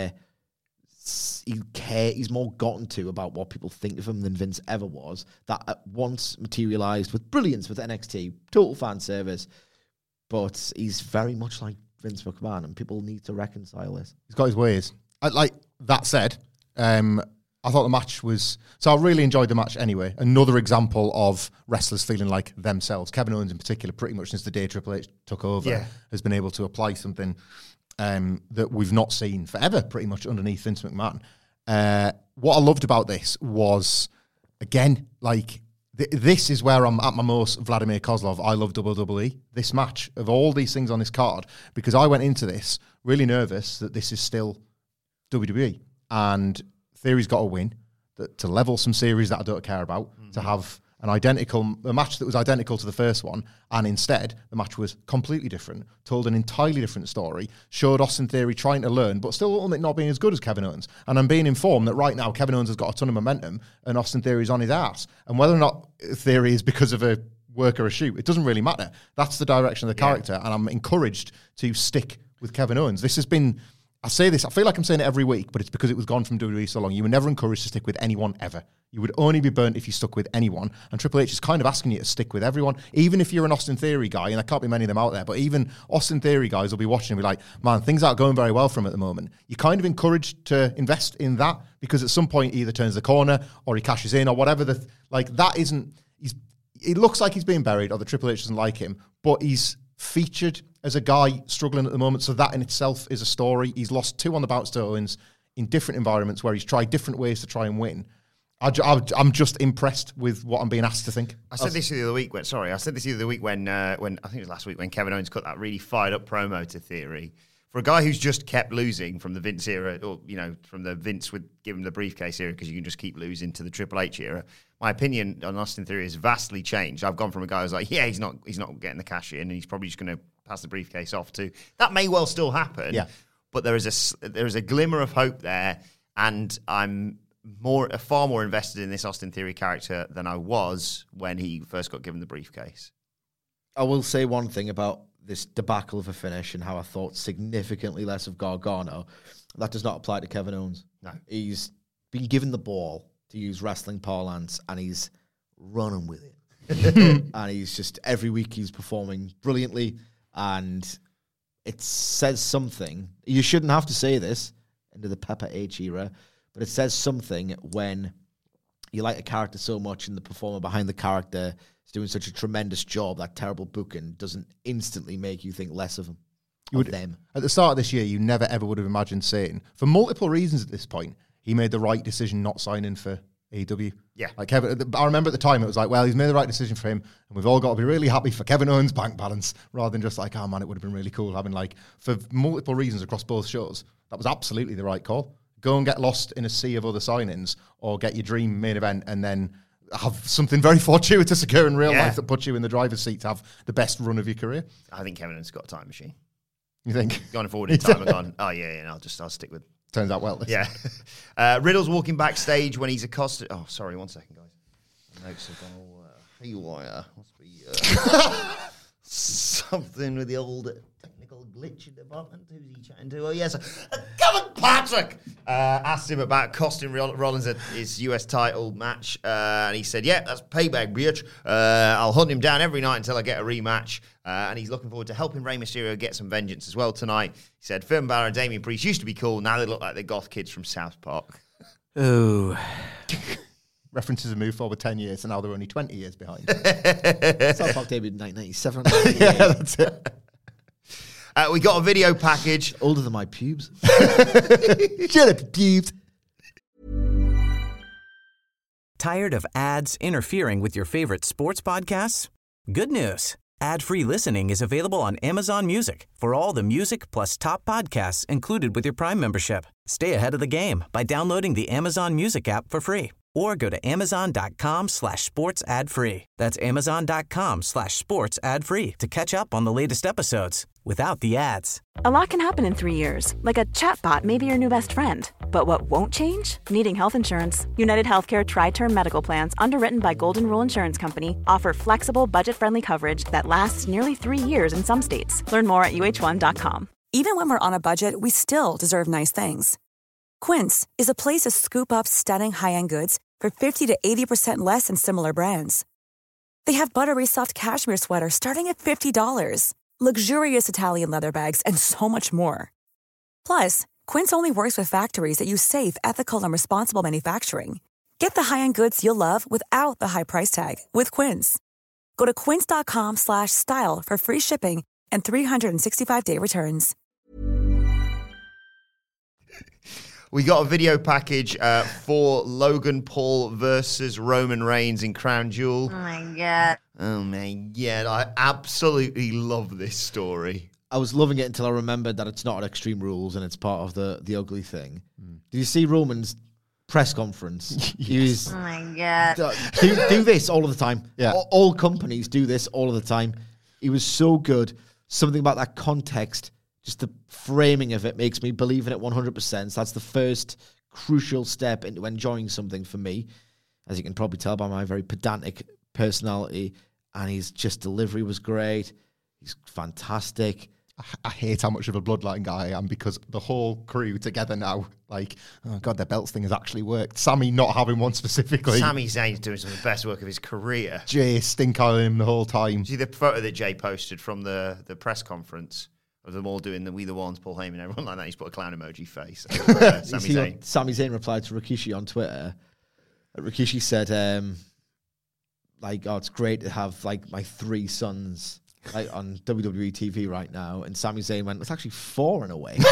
he's more gotten to about what people think of him than Vince ever was. That at once materialized with brilliance with NXT, total fan service, but he's very much like Vince McMahon, and people need to reconcile this. he's got his ways. Like that said, I thought the match was... So I really enjoyed the match anyway. Another example of wrestlers feeling like themselves. Kevin Owens in particular, pretty much since the day Triple H took over, has been able to apply something that we've not seen forever, pretty much underneath Vince McMahon. What I loved about this was, again, like... This is where I'm at my most Vladimir Kozlov. I love WWE. This match, of all these things on this card, because I went into this really nervous that this is still WWE. And Theory's got to win, to level some series that I don't care about, to have a match that was identical to the first one, and instead the match was completely different, told an entirely different story, showed Austin Theory trying to learn, but still ultimately not being as good as Kevin Owens. And I'm being informed that right now Kevin Owens has got a ton of momentum and Austin Theory's on his ass. And whether or not Theory is because of a work or a shoot, it doesn't really matter. That's the direction of the character, and I'm encouraged to stick with Kevin Owens. This has been... I say this, I feel like I'm saying it every week, but it's because it was gone from WWE so long. You were never encouraged to stick with anyone ever. You would only be burnt if you stuck with anyone. And Triple H is kind of asking you to stick with everyone. Even if you're an Austin Theory guy, and there can't be many of them out there, but even Austin Theory guys will be watching and be like, man, things aren't going very well for him at the moment. You're kind of encouraged to invest in that, because at some point he either turns the corner or he cashes in or whatever. It looks like he's being buried, or the Triple H doesn't like him, but he's featured as a guy struggling at the moment, so that in itself is a story. He's lost 2 on the bounce to Owens in different environments where he's tried different ways to try and win. I'm just impressed with what I'm being asked to think. I said this the other week when I think it was last week when Kevin Owens cut that really fired up promo to Theory. For a guy who's just kept losing from the Vince era, or from the Vince would give him the briefcase era, because you can just keep losing, to the Triple H era, my opinion on Austin Theory has vastly changed. I've gone from a guy who's like, he's not getting the cash in, and he's probably just going to pass the briefcase off to... That may well still happen, but there is a glimmer of hope there, and I'm far more invested in this Austin Theory character than I was when he first got given the briefcase. I will say one thing about this debacle of a finish and how I thought significantly less of Gargano. That does not apply to Kevin Owens. No. He's been given the ball, to use wrestling parlance, and he's running with it. And he's just, every week he's performing brilliantly, and it says something. You shouldn't have to say this into the Pepper H era, but it says something when you like a character so much and the performer behind the character is doing such a tremendous job. That terrible booking doesn't instantly make you think less of him. Them. At the start of this year, you never ever would have imagined saying, for multiple reasons at this point, he made the right decision not signing for AEW. Yeah. Like Kevin, I remember at the time it was like, well, he's made the right decision for him, and we've all got to be really happy for Kevin Owens' bank balance, rather than just like, oh man, it would have been really cool having, like, for multiple reasons across both shows, that was absolutely the right call. Go and get lost in a sea of other signings, or get your dream main event and then have something very fortuitous occur in real life that puts you in the driver's seat to have the best run of your career. I think Kevin Owens got a time machine. You think? Gone forward in time and gone, I'll stick with... Turns out well. Yeah. Riddle's walking backstage when he's accosted... Oh, sorry, 1 second, guys. The notes have gone all haywire. Must be something with the old technical technical glitch in the bottom. Who's he chatting to? Oh, yes. Kevin Patrick asked him about costing Rollins his US title match. And he said, yeah, that's payback, bitch. I'll hunt him down every night until I get a rematch. And he's looking forward to helping Rey Mysterio get some vengeance as well tonight. He said, Finn Balor and Damian Priest used to be cool. Now they look like the goth kids from South Park. Oh. References have moved forward 10 years, and now they're only 20 years behind. South Park debuted in 1997. Yeah, that's it. We got a video package. Older than my pubes. Shut up, pubes. Tired of ads interfering with your favorite sports podcasts? Good news. Ad-free listening is available on Amazon Music for all the music plus top podcasts included with your Prime membership. Stay ahead of the game by downloading the Amazon Music app for free or go to amazon.com/sports ad free. That's amazon.com/sports ad free to catch up on the latest episodes without the ads. A lot can happen in 3 years, like a chatbot may be your new best friend. But what won't change? Needing health insurance. United Healthcare Tri-Term Medical Plans, underwritten by Golden Rule Insurance Company, offer flexible, budget-friendly coverage that lasts nearly 3 years in some states. Learn more at uh1.com. Even when we're on a budget, we still deserve nice things. Quince is a place to scoop up stunning high-end goods for 50 to 80% less than similar brands. They have buttery soft cashmere sweaters starting at $50, luxurious Italian leather bags, and so much more. Plus, Quince only works with factories that use safe, ethical, and responsible manufacturing. Get the high-end goods you'll love without the high price tag with Quince. Go to quince.com/style for free shipping and 365-day returns. We got a video package for Logan Paul versus Roman Reigns in Crown Jewel. Oh my God. Oh my God. I absolutely love this story. I was loving it until I remembered that it's not at Extreme Rules and it's part of the ugly thing. Did you see Roman's press conference? He was, Oh my God. do this all of the time. Yeah. All companies do this all of the time. He was so good. Something about that context, just the framing of it makes me believe in it 100%. So that's the first crucial step into enjoying something for me, as you can probably tell by my very pedantic personality. And his just delivery was great. He's fantastic. I hate how much of a bloodline guy I am because the whole crew together now, like, oh God, their belts thing has actually worked. Sammy not having one specifically. Sami Zayn's doing some of the best work of his career. Jay stink eyeing him the whole time. See the photo that Jay posted from the press conference of them all doing the We The Ones, Paul Heyman, everyone like that. He's put a clown emoji face. Sami Zayn. Sami Zayn replied to Rikishi on Twitter. Rikishi said, it's great to have like my 3 sons on WWE TV right now. And Sami Zayn went, it's actually 4 in a way.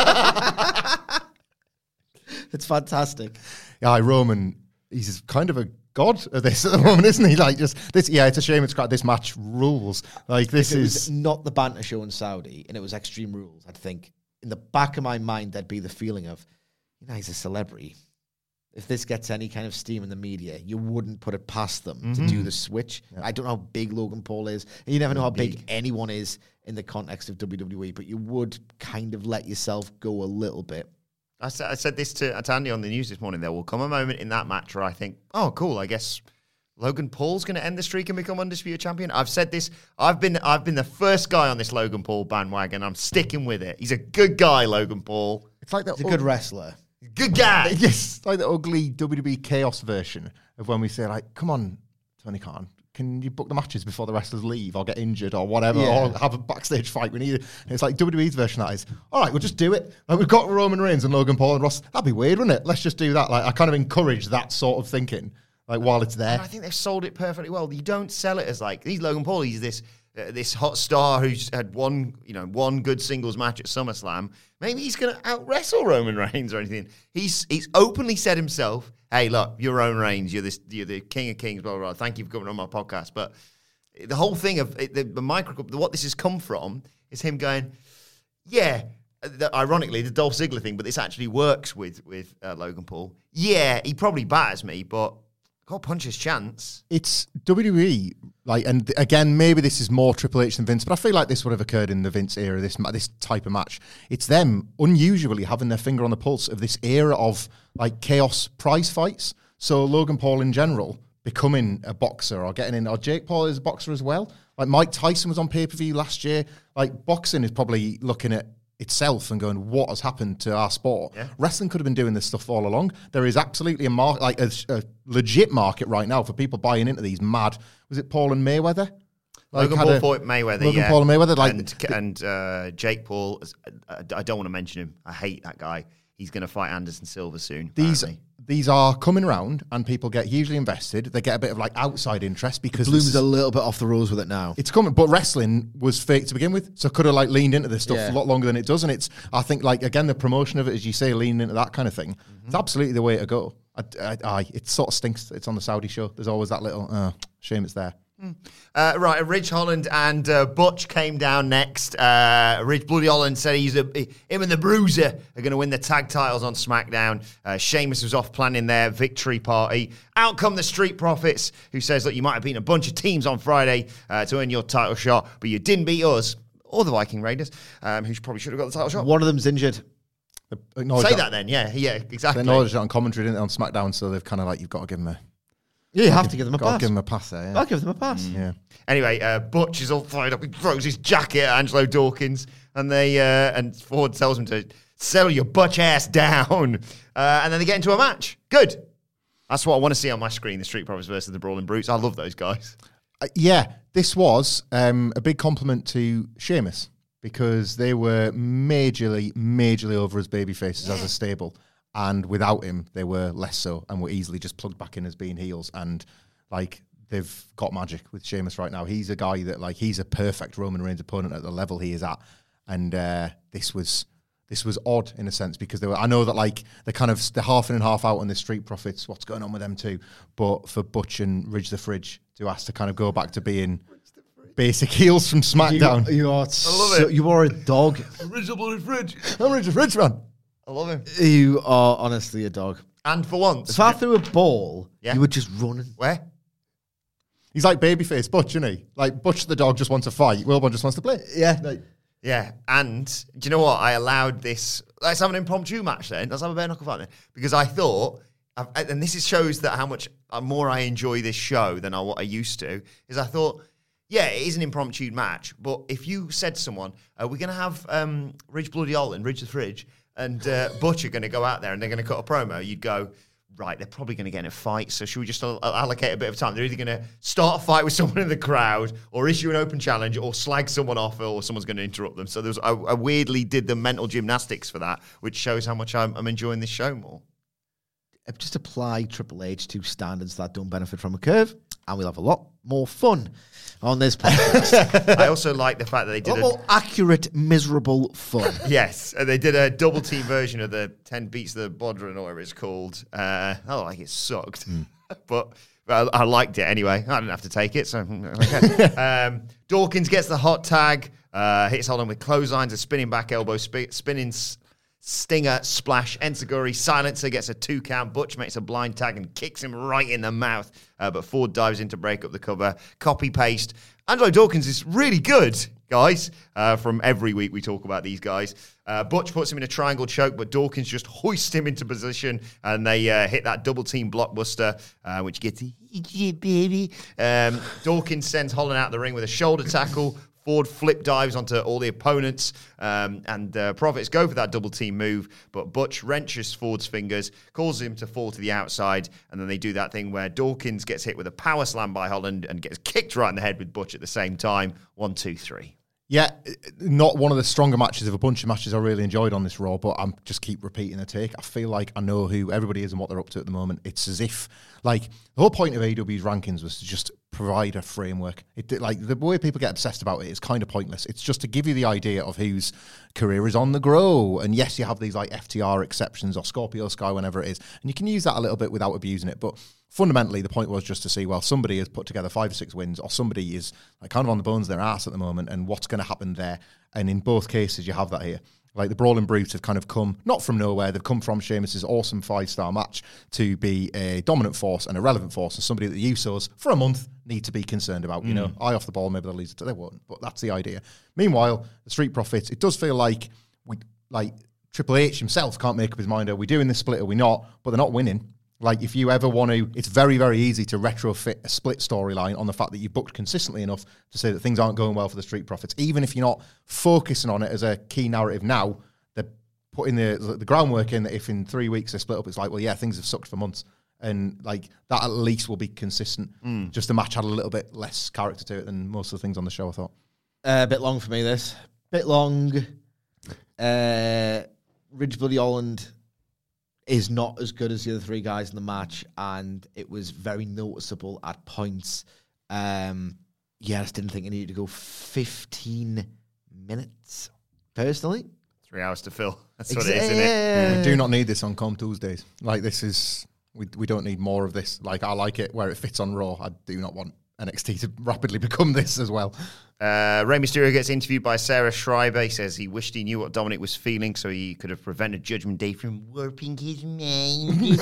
It's fantastic. Yeah, Roman, he's kind of a god at this at the moment, isn't he? Like, just this, yeah, it's a shame it's got this match rules. Like, this if it is was not the banter show in Saudi and it was Extreme Rules, I'd think in the back of my mind there'd be the feeling of, he's a celebrity. If this gets any kind of steam in the media, you wouldn't put it past them to do the switch. Yeah. I don't know how big Logan Paul is. And you never know how big anyone is in the context of WWE, but you would kind of let yourself go a little bit. I said this to Andy on the news this morning. There will come a moment in that match where I think, oh, cool, I guess Logan Paul's going to end the streak and become undisputed champion. I've said this. I've been the first guy on this Logan Paul bandwagon. I'm sticking with it. He's a good guy, Logan Paul. It's like He's a good wrestler. Good guy. Yes, like the ugly WWE Chaos version of when we say, like, come on, Tony Khan, can you book the matches before the wrestlers leave or get injured or whatever, or have a backstage fight? We need it. And it's like WWE's version of that is, all right, we'll just do it. Like, we've got Roman Reigns and Logan Paul and Ross. That'd be weird, wouldn't it? Let's just do that. Like, I kind of encourage that sort of thinking, like, while it's there. And I think they've sold it perfectly well. You don't sell it as like, he's Logan Paul, he's this hot star who's had one good singles match at SummerSlam. Maybe he's going to out-wrestle Roman Reigns or anything. He's openly said himself, hey, look, you're Roman Reigns. You're the king of kings, blah, blah, blah. Thank you for coming on my podcast. But the whole thing of what this has come from is him going, yeah, ironically, the Dolph Ziggler thing, but this actually works with Logan Paul. Yeah, he probably batters me, but got punch his chance. It's WWE, like, and again, maybe this is more Triple H than Vince, but I feel like this would have occurred in the Vince era, this type of match. It's them unusually having their finger on the pulse of this era of like chaos prize fights. So Logan Paul in general becoming a boxer or getting in, or Jake Paul is a boxer as well. Like Mike Tyson was on pay-per-view last year. Like boxing is probably looking at itself and going, what has happened to our sport? Yeah. Wrestling could have been doing this stuff all along. There is absolutely a legit market right now for people buying into these mad. Was it Paul and Mayweather? Logan Paul fought Mayweather, Logan Paul and Mayweather, and Jake Paul. I don't want to mention him. I hate that guy. He's going to fight Anderson Silva soon. These are coming around, and people get hugely invested. They get a bit of like outside interest because Bloom's a little bit off the rules with it now. It's coming, but wrestling was fake to begin with, so could have like leaned into this stuff a lot longer than it does. And it's, I think, like again, the promotion of it, as you say, leaning into that kind of thing. It's absolutely the way to go. It sort of stinks. It's on the Saudi show. There's always that little shame it's there. Right, Ridge Holland and Butch came down next. Ridge Bloody Holland said him and the Bruiser are going to win the tag titles on SmackDown. Sheamus was off planning their victory party. Out come the Street Profits, who says, look, you might have beaten a bunch of teams on Friday to earn your title shot, but you didn't beat us, or the Viking Raiders, who probably should have got the title shot. One of them's injured. Say that then, yeah, exactly. They acknowledged it on commentary, didn't they, on SmackDown, so they've kind of like, you've got to give them a... Yeah, you have to give them a pass. Give them a pass there, yeah. I'll give them a pass. Yeah. Anyway, Butch is all fired up. He throws his jacket at Angelo Dawkins, and and Ford tells him to settle your butch ass down. And then they get into a match. Good. That's what I want to see on my screen, the Street Profits versus the Brawling Brutes. I love those guys. This was a big compliment to Sheamus because they were majorly over as baby faces as a stable. And without him, they were less so and were easily just plugged back in as being heels. And, like, they've got magic with Sheamus right now. He's a guy that, like, he's a perfect Roman Reigns opponent at the level he is at. And this was odd in a sense because I know that, like, they're half in and half out on the Street Profits. What's going on with them too? But for Butch and Ridge the Fridge to ask to kind of go back to being basic heels from SmackDown. You are a dog. Ridge the bloody Fridge. I'm Ridge the Fridge, man. I love him. You are honestly a dog. And for once. If I threw a ball, you were just running. Where? He's like babyface Butch, isn't he? Like, Butch the dog just wants to fight. Wilborn just wants to play. Yeah. Yeah. And do you know what? I allowed this. Let's have an impromptu match then. Let's have a bare knuckle fight then. Because I thought, and this shows that how much more I enjoy this show than what I used to, is I thought, yeah, it is an impromptu match. But if you said to someone, we're going to have Ridge Bloody Holland, Ridge the Fridge, and Butch are going to go out there and they're going to cut a promo, you'd go, right, they're probably going to get in a fight, so should we just allocate a bit of time? They're either going to start a fight with someone in the crowd or issue an open challenge or slag someone off or someone's going to interrupt them. So I weirdly did the mental gymnastics for that, which shows how much I'm enjoying this show more. Just apply Triple H to standards that don't benefit from a curve, and we'll have a lot more fun on this podcast. I also like the fact that they did a lot more accurate, miserable fun. Yes, they did a double team version of the 10 Beats the Bodra or whatever it's called. It sucked, but I liked it anyway. I didn't have to take it, so okay. Dawkins gets the hot tag, hits Holland with clotheslines, a spinning back elbow, spinning stinger, splash, Enziguri, silencer, gets a 2 count. Butch makes a blind tag and kicks him right in the mouth. But Ford dives in to break up the cover. Copy paste. Angelo Dawkins is really good, guys. From every week we talk about these guys. Butch puts him in a triangle choke, but Dawkins just hoists him into position, and they hit that double team blockbuster, which gets baby. Dawkins sends Holland out the ring with a shoulder tackle. Ford flip dives onto all the opponents, and Profits go for that double team move, but Butch wrenches Ford's fingers, causes him to fall to the outside, and then they do that thing where Dawkins gets hit with a power slam by Holland and gets kicked right in the head with Butch at the same time. 1, 2, 3. Yeah, not one of the stronger matches of a bunch of matches I really enjoyed on this Raw, but I'm just keep repeating the take. I feel like I know who everybody is and what they're up to at the moment. It's as if, like, the whole point of AEW's rankings was to just provide a framework. Like, the way people get obsessed about it is kind of pointless. It's just to give you the idea of whose career is on the grow. And yes, you have these, like, FTR exceptions or Scorpio Sky, whenever it is. And you can use that a little bit without abusing it. But fundamentally, the point was just to see, well, somebody has put together 5 or 6 wins, or somebody is like kind of on the bones of their ass at the moment, and what's going to happen there. And in both cases, you have that here. Like, the Brawling Brutes have kind of come, not from nowhere, they've come from Sheamus's awesome 5-star match to be a dominant force and a relevant force, and somebody that the Usos, for a month, need to be concerned about. You know, eye off the ball, maybe they'll lose it, they won't, but that's the idea. Meanwhile, the Street Profits, it does feel like Triple H himself can't make up his mind, are we doing this split, are we not? But they're not winning. Like, if you ever want to, it's very, very easy to retrofit a split storyline on the fact that you booked consistently enough to say that things aren't going well for the Street Profits. Even if you're not focusing on it as a key narrative now, they're putting the groundwork in that if in 3 weeks they split up, it's like, well, yeah, things have sucked for months. And like that at least will be consistent. Just the match had a little bit less character to it than most of the things on the show, I thought. A bit long for me, this. Bit long. Ridge Bloody Holland is not as good as the other three guys in the match, and it was very noticeable at points. I just didn't think it needed to go 15 minutes, personally. 3 hours to fill. That's what it is, isn't it? We do not need this on Com Tuesdays. Like, this is... We don't need more of this. Like, I like it where it fits on Raw. I do not want NXT to rapidly become this as well. Rey Mysterio gets interviewed by Sarah Schreiber. He says he wished he knew what Dominic was feeling so he could have prevented Judgment Day from warping his mind.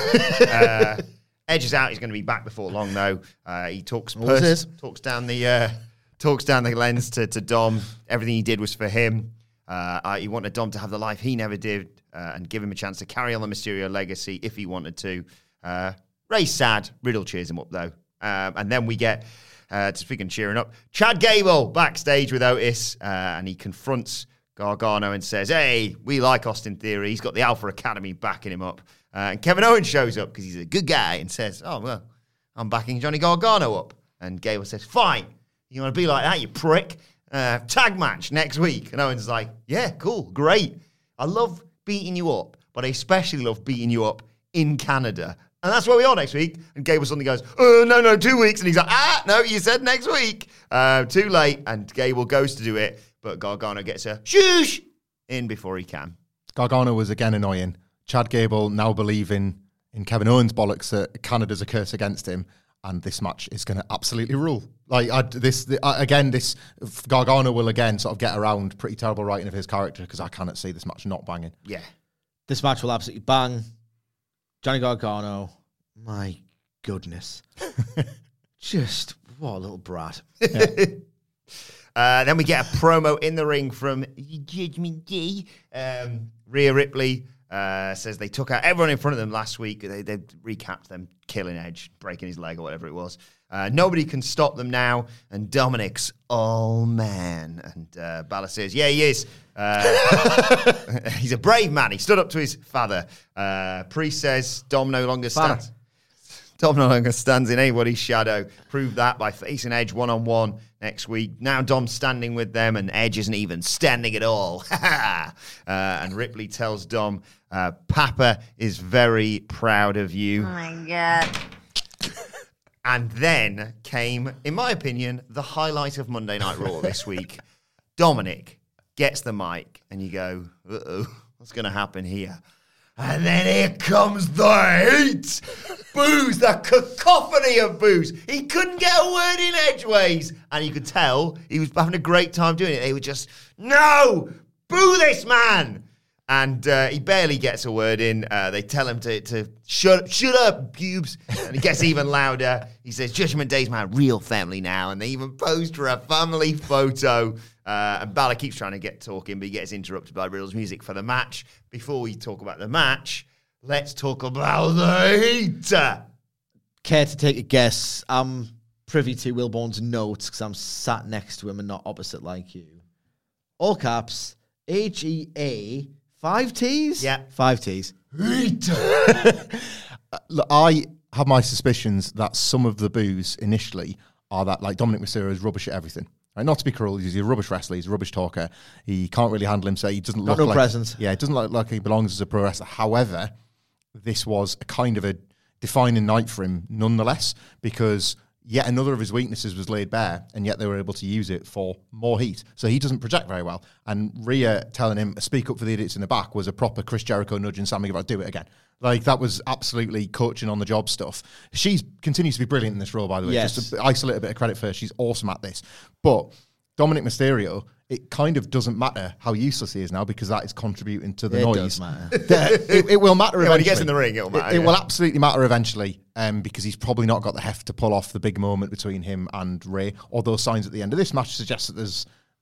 Edge is out. He's going to be back before long, though. He talks down the lens to Dom. Everything he did was for him. He wanted Dom to have the life he never did and give him a chance to carry on the Mysterio legacy if he wanted to. Ray's sad. Riddle cheers him up, though. And then we get... speaking of cheering up, Chad Gable backstage with Otis, and he confronts Gargano and says, hey, we like Austin Theory. He's got the Alpha Academy backing him up. And Kevin Owens shows up because he's a good guy and says, oh, well, I'm backing Johnny Gargano up. And Gable says, fine. You want to be like that, you prick? Tag match next week. And Owens is like, yeah, cool, great. I love beating you up, but I especially love beating you up in Canada. And that's where we are next week. And Gable suddenly goes, no, 2 weeks. And he's like, no, you said next week. Too late. And Gable goes to do it. But Gargano gets a shoosh in before he can. Gargano was again annoying. Chad Gable now believing in Kevin Owens' bollocks that Canada's a curse against him. And this match is going to absolutely rule. Like, this Gargano will again sort of get around pretty terrible writing of his character because I cannot see this match not banging. Yeah. This match will absolutely bang. Johnny Gargano, my goodness. Just, what a little brat. Yeah. Then we get a promo in the ring from Judgment Day. Rhea Ripley says they took out everyone in front of them last week. They recapped them killing Edge, breaking his leg or whatever it was. Nobody can stop them now. And Dominic's all man. And Balor says, yeah, he is. He's a brave man. He stood up to his father. Priest says Dom no longer stands. Dom no longer stands in anybody's shadow. Proved that by facing Edge one-on-one next week. Now Dom's standing with them and Edge isn't even standing at all. And Ripley tells Dom, Papa is very proud of you. Oh my God. And then came, in my opinion, the highlight of Monday Night Raw this week. Dominic gets the mic and you go, uh-oh, what's going to happen here? And then here comes the heat. Boos, the cacophony of boos. He couldn't get a word in edgeways. And you could tell he was having a great time doing it. They were just, no, boo this man. And he barely gets a word in. They tell him to shut up, pubes. And he gets even louder. He says, Judgment Day's my real family now. And they even posed for a family photo. And Balor keeps trying to get talking, but he gets interrupted by Riddle's music for the match. Before we talk about the match, let's talk about the heat. Care to take a guess? I'm privy to Wilborn's notes because I'm sat next to him and not opposite like you. All caps, HEA, 5 T's? Yeah. 5 T's. Heat. Look, I have my suspicions that some of the boos initially are that, like, Dominic Mysterio is rubbish at everything. Right? Not to be cruel, he's a rubbish wrestler, he's a rubbish talker. He can't really handle himself. He doesn't look no like... presence. Yeah, it doesn't look like he belongs as a pro wrestler. However, this was a kind of a defining night for him nonetheless, because yet another of his weaknesses was laid bare, and yet they were able to use it for more heat. So he doesn't project very well. And Rhea telling him, speak up for the idiots in the back, was a proper Chris Jericho nudging Sammy Guevara, do it again. Like, that was absolutely coaching on the job stuff. She continues to be brilliant in this role, by the way. Yes. Just to isolate a bit of credit for her. She's awesome at this. But Dominic Mysterio, it kind of doesn't matter how useless he is now because that is contributing to the noise. It does matter. It will matter eventually. When he gets in the ring, it'll matter. It will absolutely matter eventually because he's probably not got the heft to pull off the big moment between him and Rey. Although signs at the end of this match suggest that there's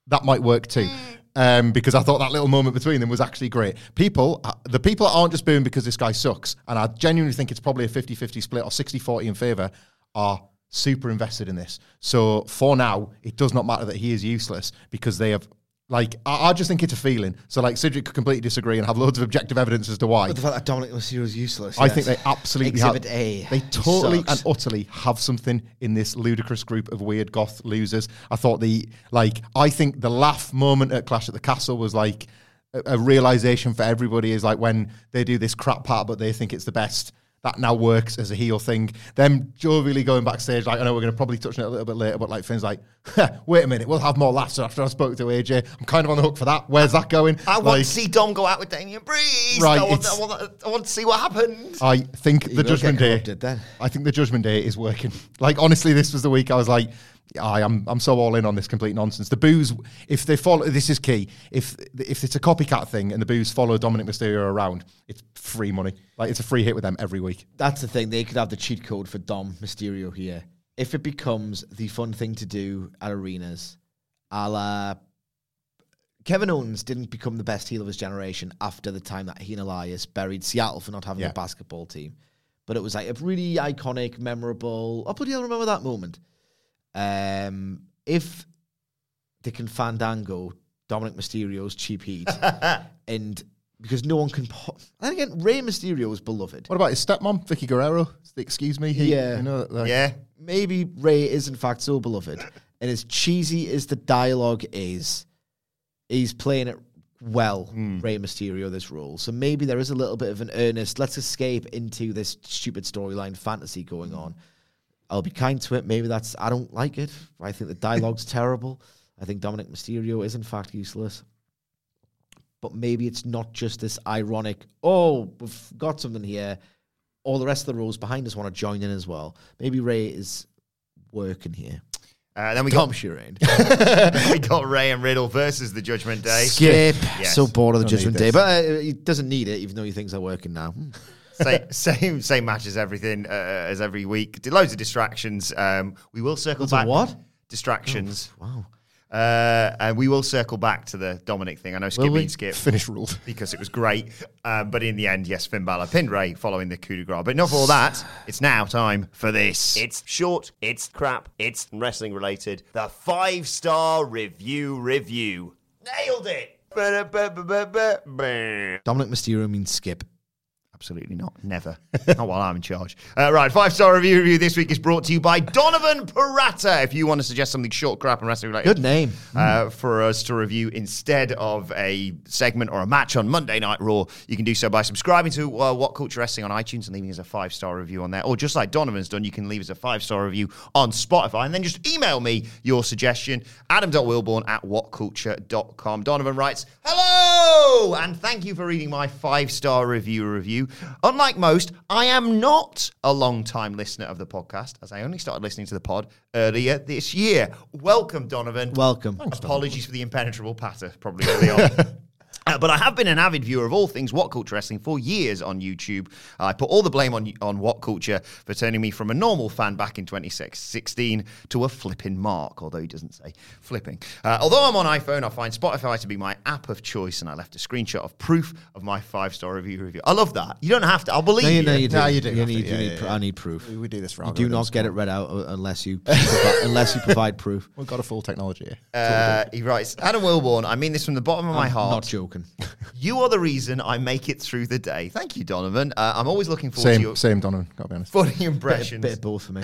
that might work too. Because I thought that little moment between them was actually great. The people aren't just booing because this guy sucks, and I genuinely think it's probably a 50-50 split or 60-40 in favour, are super invested in this. So for now, it does not matter that he is useless because they have... Like, I just think it's a feeling. So, like, Cedric could completely disagree and have loads of objective evidence as to why. But the fact that Dominic Mysterio is useless. I think they absolutely Exhibit A. They totally and utterly have something in this ludicrous group of weird goth losers. I think the laugh moment at Clash at the Castle was like a realization for everybody is like when they do this crap part, but they think it's the best. That now works as a heel thing. Them jovially going backstage, like, I know we're going to probably touch on it a little bit later, but like Finn's like, wait a minute, we'll have more laughs after I spoke to AJ. I'm kind of on the hook for that. Where's that going? I want to see Dom go out with Damian Priest. Right, I want to see what happens. I think the Judgment Day. Then. I think the Judgment Day is working. Like, honestly, this was the week I was like, I'm so all in on this complete nonsense. The boos, if they follow, this is key. If it's a copycat thing and the boos follow Dominic Mysterio around, it's free money. Like, it's a free hit with them every week. That's the thing. They could have the cheat code for Dom Mysterio here. If it becomes the fun thing to do at arenas, a la Kevin Owens didn't become the best heel of his generation after the time that he and Elias buried Seattle for not having a basketball team. But it was like a really iconic, memorable, oh, bloody hell, remember that moment. If they can fandango Dominic Mysterio's cheap heat, and because no one can, and again, Rey Mysterio is beloved. What about his stepmom, Vicky Guerrero? Excuse me. Maybe Rey is in fact so beloved, and as cheesy as the dialogue is, he's playing it well. Rey Mysterio, this role, so maybe there is a little bit of an earnest. Let's escape into this stupid storyline fantasy going on. I'll be kind to it. Maybe I don't like it. I think the dialogue's terrible. I think Dominic Mysterio is in fact useless. But maybe it's not just this ironic, oh, we've got something here. All the rest of the rows behind us want to join in as well. Maybe Rey is working here. Then we Tom got Shireen. we got Rey and Riddle versus the Judgment Day. Skip. Yes. So bored of the Don't Judgment need Day. this. But he doesn't need it, even though he thinks they're working now. Same match as everything as every week. Loads of distractions. We will circle Loads of back. what? Distractions. Oh, wow. And we will circle back to the Dominic thing. I know Skip beat Skip. Finish ruled. Because it was great. But in the end, yes, Finn Balor pinned Rey following the coup de grace. But enough of all that. It's now time for this. It's short, it's crap, it's wrestling related. The 5-star review. Nailed it! Dominic Mysterio means Skip. Absolutely not. Never. Not while I'm in charge. Right, 5-star review this week is brought to you by Donovan Parata. If you want to suggest something short, crap, and wrestling related, Good name. for us to review instead of a segment or a match on Monday Night Raw, you can do so by subscribing to What Culture Wrestling on iTunes and leaving us a 5-star review on there. Or just like Donovan's done, you can leave us a 5-star review on Spotify and then just email me your suggestion, adam.wilborn@whatculture.com. Donovan writes, hello! And thank you for reading my 5-star review. Unlike most, I am not a long-time listener of the podcast, as I only started listening to the pod earlier this year. Welcome, Donovan. Welcome. Apologies for the impenetrable patter, probably early on. But I have been an avid viewer of all things What Culture Wrestling for years on YouTube. I put all the blame on What Culture for turning me from a normal fan back in 2016 to a flipping mark, although he doesn't say flipping. Although I'm on iPhone, I find Spotify to be my app of choice, and I left a screenshot of proof of my 5-star review. I love that. You don't have to. I'll believe you. No, you do. No, you do. I need proof. We do this for You do not get it read out unless you provide proof. We've got a full technology here. He writes, Adam Wilborn, I mean this from the bottom of my heart. Not joking. You are the reason I make it through the day. Thank you, Donovan. I'm always looking forward to your Same, Donovan, gotta be honest. funny impressions. Bit of both for me.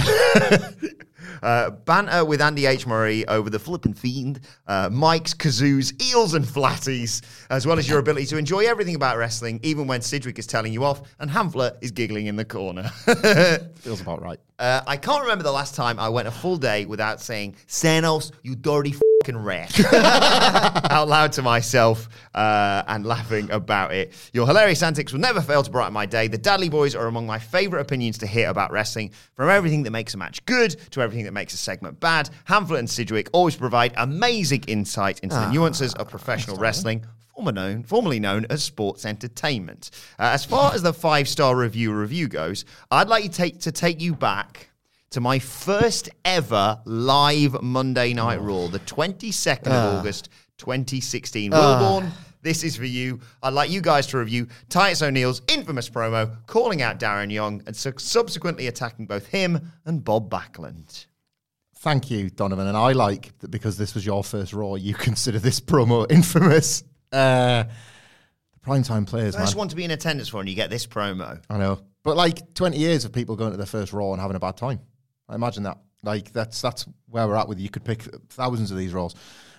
Banter with Andy H. Murray over the flippin' fiend, Mike's, kazoos, eels, and flatties, as well as your ability to enjoy everything about wrestling, even when Cedric is telling you off and Hamfler is giggling in the corner. Feels about right. I can't remember the last time I went a full day without saying, Sanos, you dirty fucking rat, out loud to myself and laughing about it. Your hilarious antics will never fail to brighten my day. The Dudley Boys are among my favourite opinions to hear about wrestling. From everything that makes a match good to everything that makes a segment bad, Hamflet and Sidgwick always provide amazing insight into the nuances of professional wrestling, formerly known as sports entertainment. As far as the 5-star review goes, I'd like to take you back to my first ever live Monday Night Raw, the 22nd of August, 2016. Wilborn, this is for you. I'd like you guys to review Titus O'Neil's infamous promo calling out Darren Young and subsequently attacking both him and Bob Backlund. Thank you, Donovan. And I like that because this was your first Raw, you consider this promo infamous. The primetime players, First one to be in attendance for, and you get this promo. I know. But like 20 years of people going to their first Raw and having a bad time. I imagine that. Like that's where we're at with you. You could pick thousands of these Raws.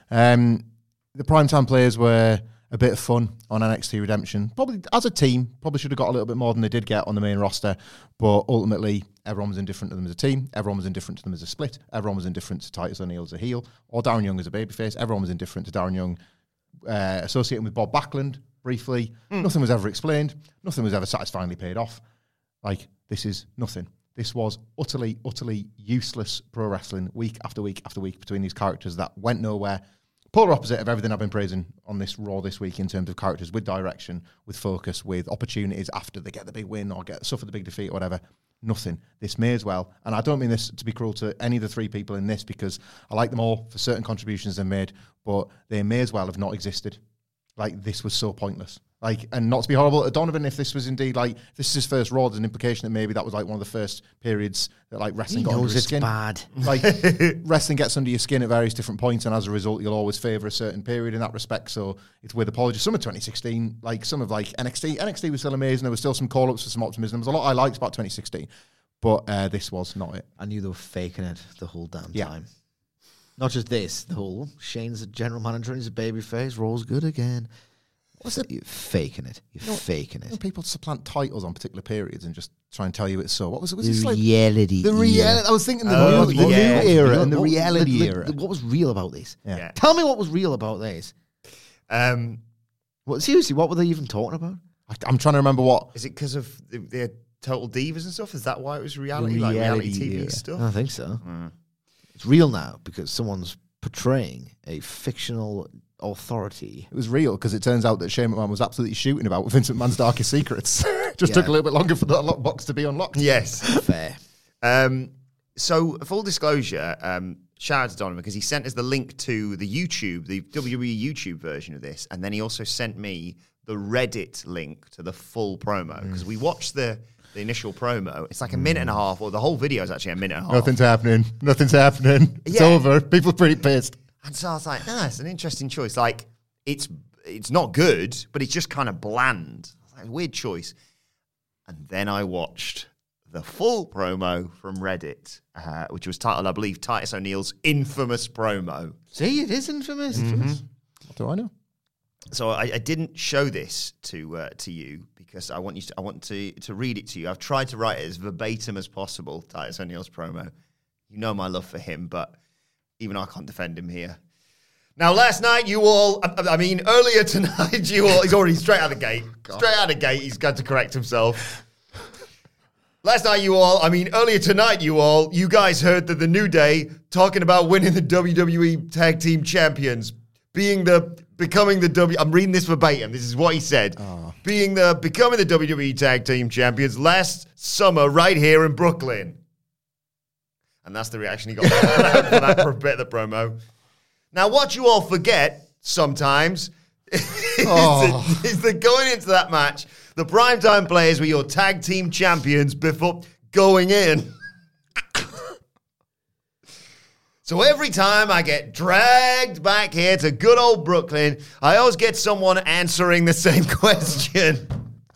The primetime players were a bit of fun on NXT Redemption. Probably as a team, probably should have got a little bit more than they did get on the main roster. But ultimately, everyone was indifferent to them as a team. Everyone was indifferent to them as a split. Everyone was indifferent to Titus O'Neil as a heel or Darren Young as a babyface. Everyone was indifferent to Darren Young associating with Bob Backlund briefly. Nothing was ever explained. Nothing was ever satisfyingly paid off. Like, this is nothing. This was utterly, utterly useless pro wrestling week after week after week between these characters that went nowhere. Polar opposite of everything I've been praising on this Raw this week in terms of characters with direction, with focus, with opportunities after they get the big win or suffer the big defeat or whatever. Nothing. This may as well, and I don't mean this to be cruel to any of the three people in this because I like them all for certain contributions they've made, but they may as well have not existed. Like, this was so pointless. Like, and not to be horrible to Donovan, if this was indeed like this is his first Raw, there's an implication that maybe that was like one of the first periods that like wrestling got under his skin. Bad. Like wrestling gets under your skin at various different points, and as a result, you'll always favour a certain period in that respect. So it's with apologies. Some of 2016, like some of like NXT was still amazing. There was still some call ups for some optimism. There was a lot I liked about 2016, but this was not it. I knew they were faking it the whole damn time. Not just this, the whole Shane's a general manager and he's a babyface. Raw's good again. What's it? You're faking it. You're faking it. People supplant titles on particular periods and just try and tell you it's so. What was it? Was the this like reality? The reality. I was thinking the new era and the reality era. What was real about this? Yeah. Tell me what was real about this. Seriously, what were they even talking about? I'm trying to remember what. Is it because of the Total Divas and stuff? Is that why it was reality? Like reality TV era. stuff? I think so. It's real now because someone's portraying a fictional authority. It was real because it turns out that Shane McMahon was absolutely shooting about with Vince McMahon's darkest secrets. Just took a little bit longer for that lockbox to be unlocked. Yes. Fair. So, full disclosure, shout out to Donovan because he sent us the link to the YouTube, the WWE YouTube version of this, and then he also sent me the Reddit link to the full promo because we watched the initial promo. It's like a minute and a half, or the whole video is actually a minute and a half. Nothing's happening. It's over. People are pretty pissed. And so I was like, it's an interesting choice. Like, it's not good, but it's just kind of bland. Like, weird choice. And then I watched the full promo from Reddit, which was titled, I believe, Titus O'Neil's infamous promo. See, it is infamous. What do I know? So I didn't show this to you because I want to read it to you. I've tried to write it as verbatim as possible, Titus O'Neil's promo. You know my love for him, but even I can't defend him here. Now, last night, earlier tonight, you all, he's already straight out of the gate. Straight out of the gate, he's got to correct himself. Last night, earlier tonight, you guys heard that the New Day talking about winning the WWE Tag Team Champions, becoming the I'm reading this verbatim. This is what he said. Becoming the WWE Tag Team Champions last summer right here in Brooklyn. And that's the reaction he got for that bit of the promo. Now, what you all forget sometimes is that going into that match, the primetime players were your tag team champions before going in. So every time I get dragged back here to good old Brooklyn, I always get someone answering the same question.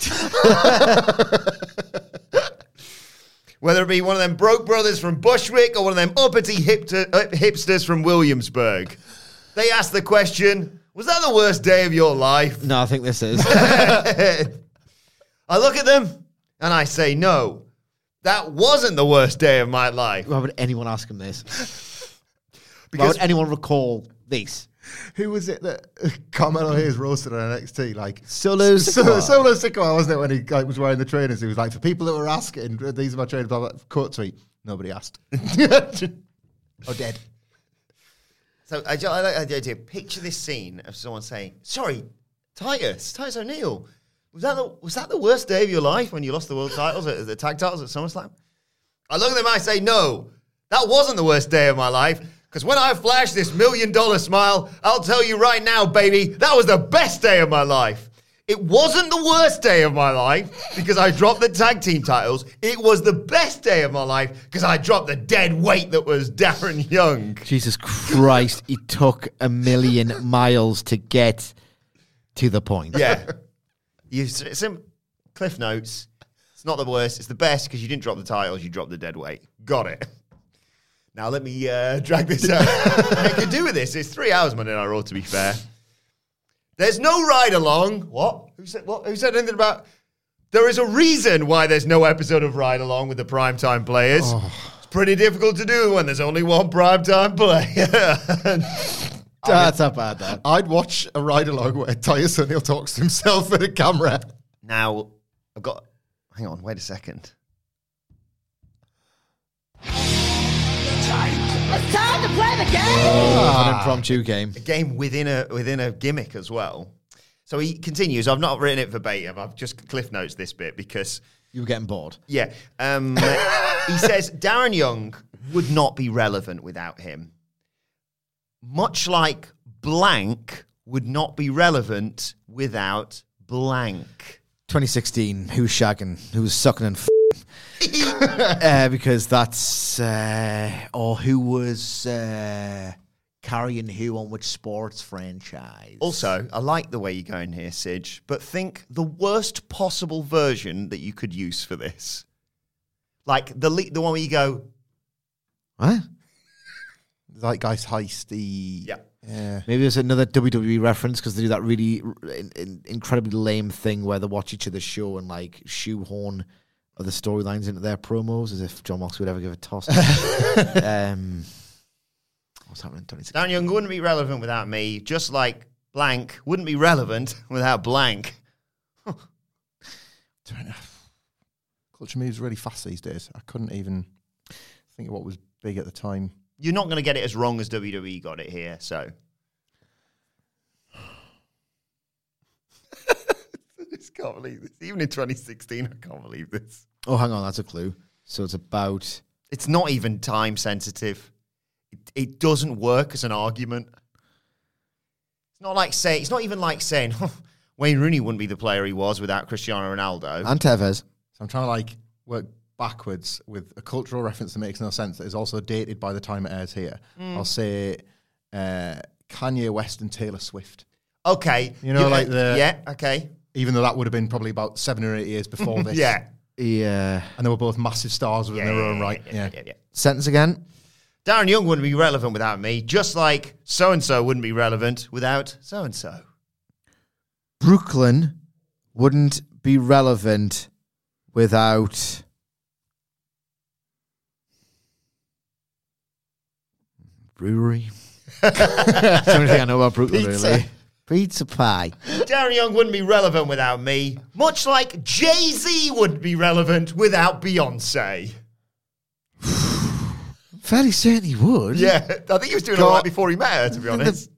Whether it be one of them broke brothers from Bushwick or one of them uppity hipsters from Williamsburg. They ask the question, was that the worst day of your life? No, I think this is. I look at them and I say, no, that wasn't the worst day of my life. Why would anyone ask him this? Why would anyone recall this? Who was it that Carmelo Hayes roasted on NXT? Like Solo Sikoa. Solo Sikoa, wasn't it, when he was wearing the trainers? He was like, for people that were asking, these are my trainers, blah, blah, quote tweet. Nobody asked. Or dead. So I like the idea. Picture this scene of someone saying, sorry, Titus O'Neil, was that the worst day of your life when you lost the world titles, the tag titles at SummerSlam? I look at them and I say, no, that wasn't the worst day of my life. Because when I flash this $1 million smile, I'll tell you right now, baby, that was the best day of my life. It wasn't the worst day of my life because I dropped the tag team titles. It was the best day of my life because I dropped the dead weight that was Darren Young. Jesus Christ, it took 1,000,000 miles to get to the point. Yeah. Some Cliff Notes. It's not the worst. It's the best because you didn't drop the titles. You dropped the dead weight. Got it. Now let me drag this out. I could do with this. It's 3 hours Monday Night Raw, to be fair. There's no ride along. What? Who said anything about... There is a reason why there's no episode of Ride Along with the primetime players. Oh. It's pretty difficult to do when there's only one primetime player. That's not bad, that. I'd watch a ride along where Titus O'Neil talks to himself at a camera. Now, I've got... Hang on, wait a second. It's time to play the game! An impromptu game. A game within a gimmick as well. So he continues. I've not written it verbatim. I've just Cliff Notes this bit because... You were getting bored. Yeah. He says, Darren Young would not be relevant without him. Much like blank would not be relevant without blank. 2016, who's shagging, who's sucking and because that's... or who was carrying who on which sports franchise. Also, I like the way you're going here, Sidge, but think the worst possible version that you could use for this. Like the one where you go... What? Zeitgeist Heist, Yeah. Maybe there's another WWE reference because they do that really incredibly lame thing where they watch each other's show and like shoehorn other storylines into their promos as if John Moxley would ever give a toss. What's happening in 2016? Darren Young wouldn't be relevant without me, just like blank wouldn't be relevant without blank. Culture moves really fast these days. I couldn't even think of what was big at the time. You're not going to get it as wrong as WWE got it here, so. I just can't believe this. Even in 2016, I can't believe this. Oh, hang on, that's a clue. So it's about... It's not even time sensitive. It doesn't work as an argument. It's not even like saying Wayne Rooney wouldn't be the player he was without Cristiano Ronaldo. And Tevez. So I'm trying to like work backwards with a cultural reference that makes no sense that is also dated by the time it airs here. I'll say Kanye West and Taylor Swift. Okay. You know, like the... Yeah, okay. Even though that would have been probably about 7 or 8 years before this. Yeah. Yeah. And they were both massive stars within their own right. Yeah. Sentence again. Darren Young wouldn't be relevant without me, just like so-and-so wouldn't be relevant without so-and-so. Brooklyn wouldn't be relevant without... Brewery. That's the only thing I know about Brooklyn, really. Pizza pie. Darren Young wouldn't be relevant without me, much like Jay-Z wouldn't be relevant without Beyonce. Fairly certain he would. Yeah, I think he was doing all right before he met her, to be honest.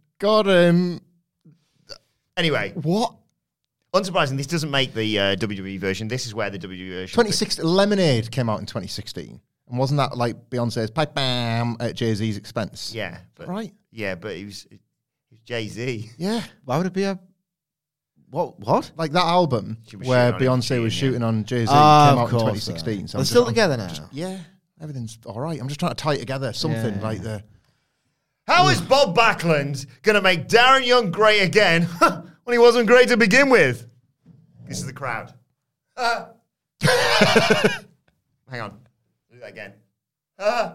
Anyway. What? Unsurprising, this doesn't make the WWE version. This is where the WWE version... 2016, Lemonade came out in 2016. And wasn't that like Beyonce's pipe bam at Jay-Z's expense? Yeah. But, right? Yeah, but he was Jay-Z. Yeah. Why would it be a... What? Like that album where Beyonce was shooting on Jay-Z came out in 2016. So they're still together now? Yeah. Everything's all right. I'm just trying to tie it together. Something like the... How is Bob Backlund going to make Darren Young great again when he wasn't great to begin with? This is the crowd. Hang on. Do that again. I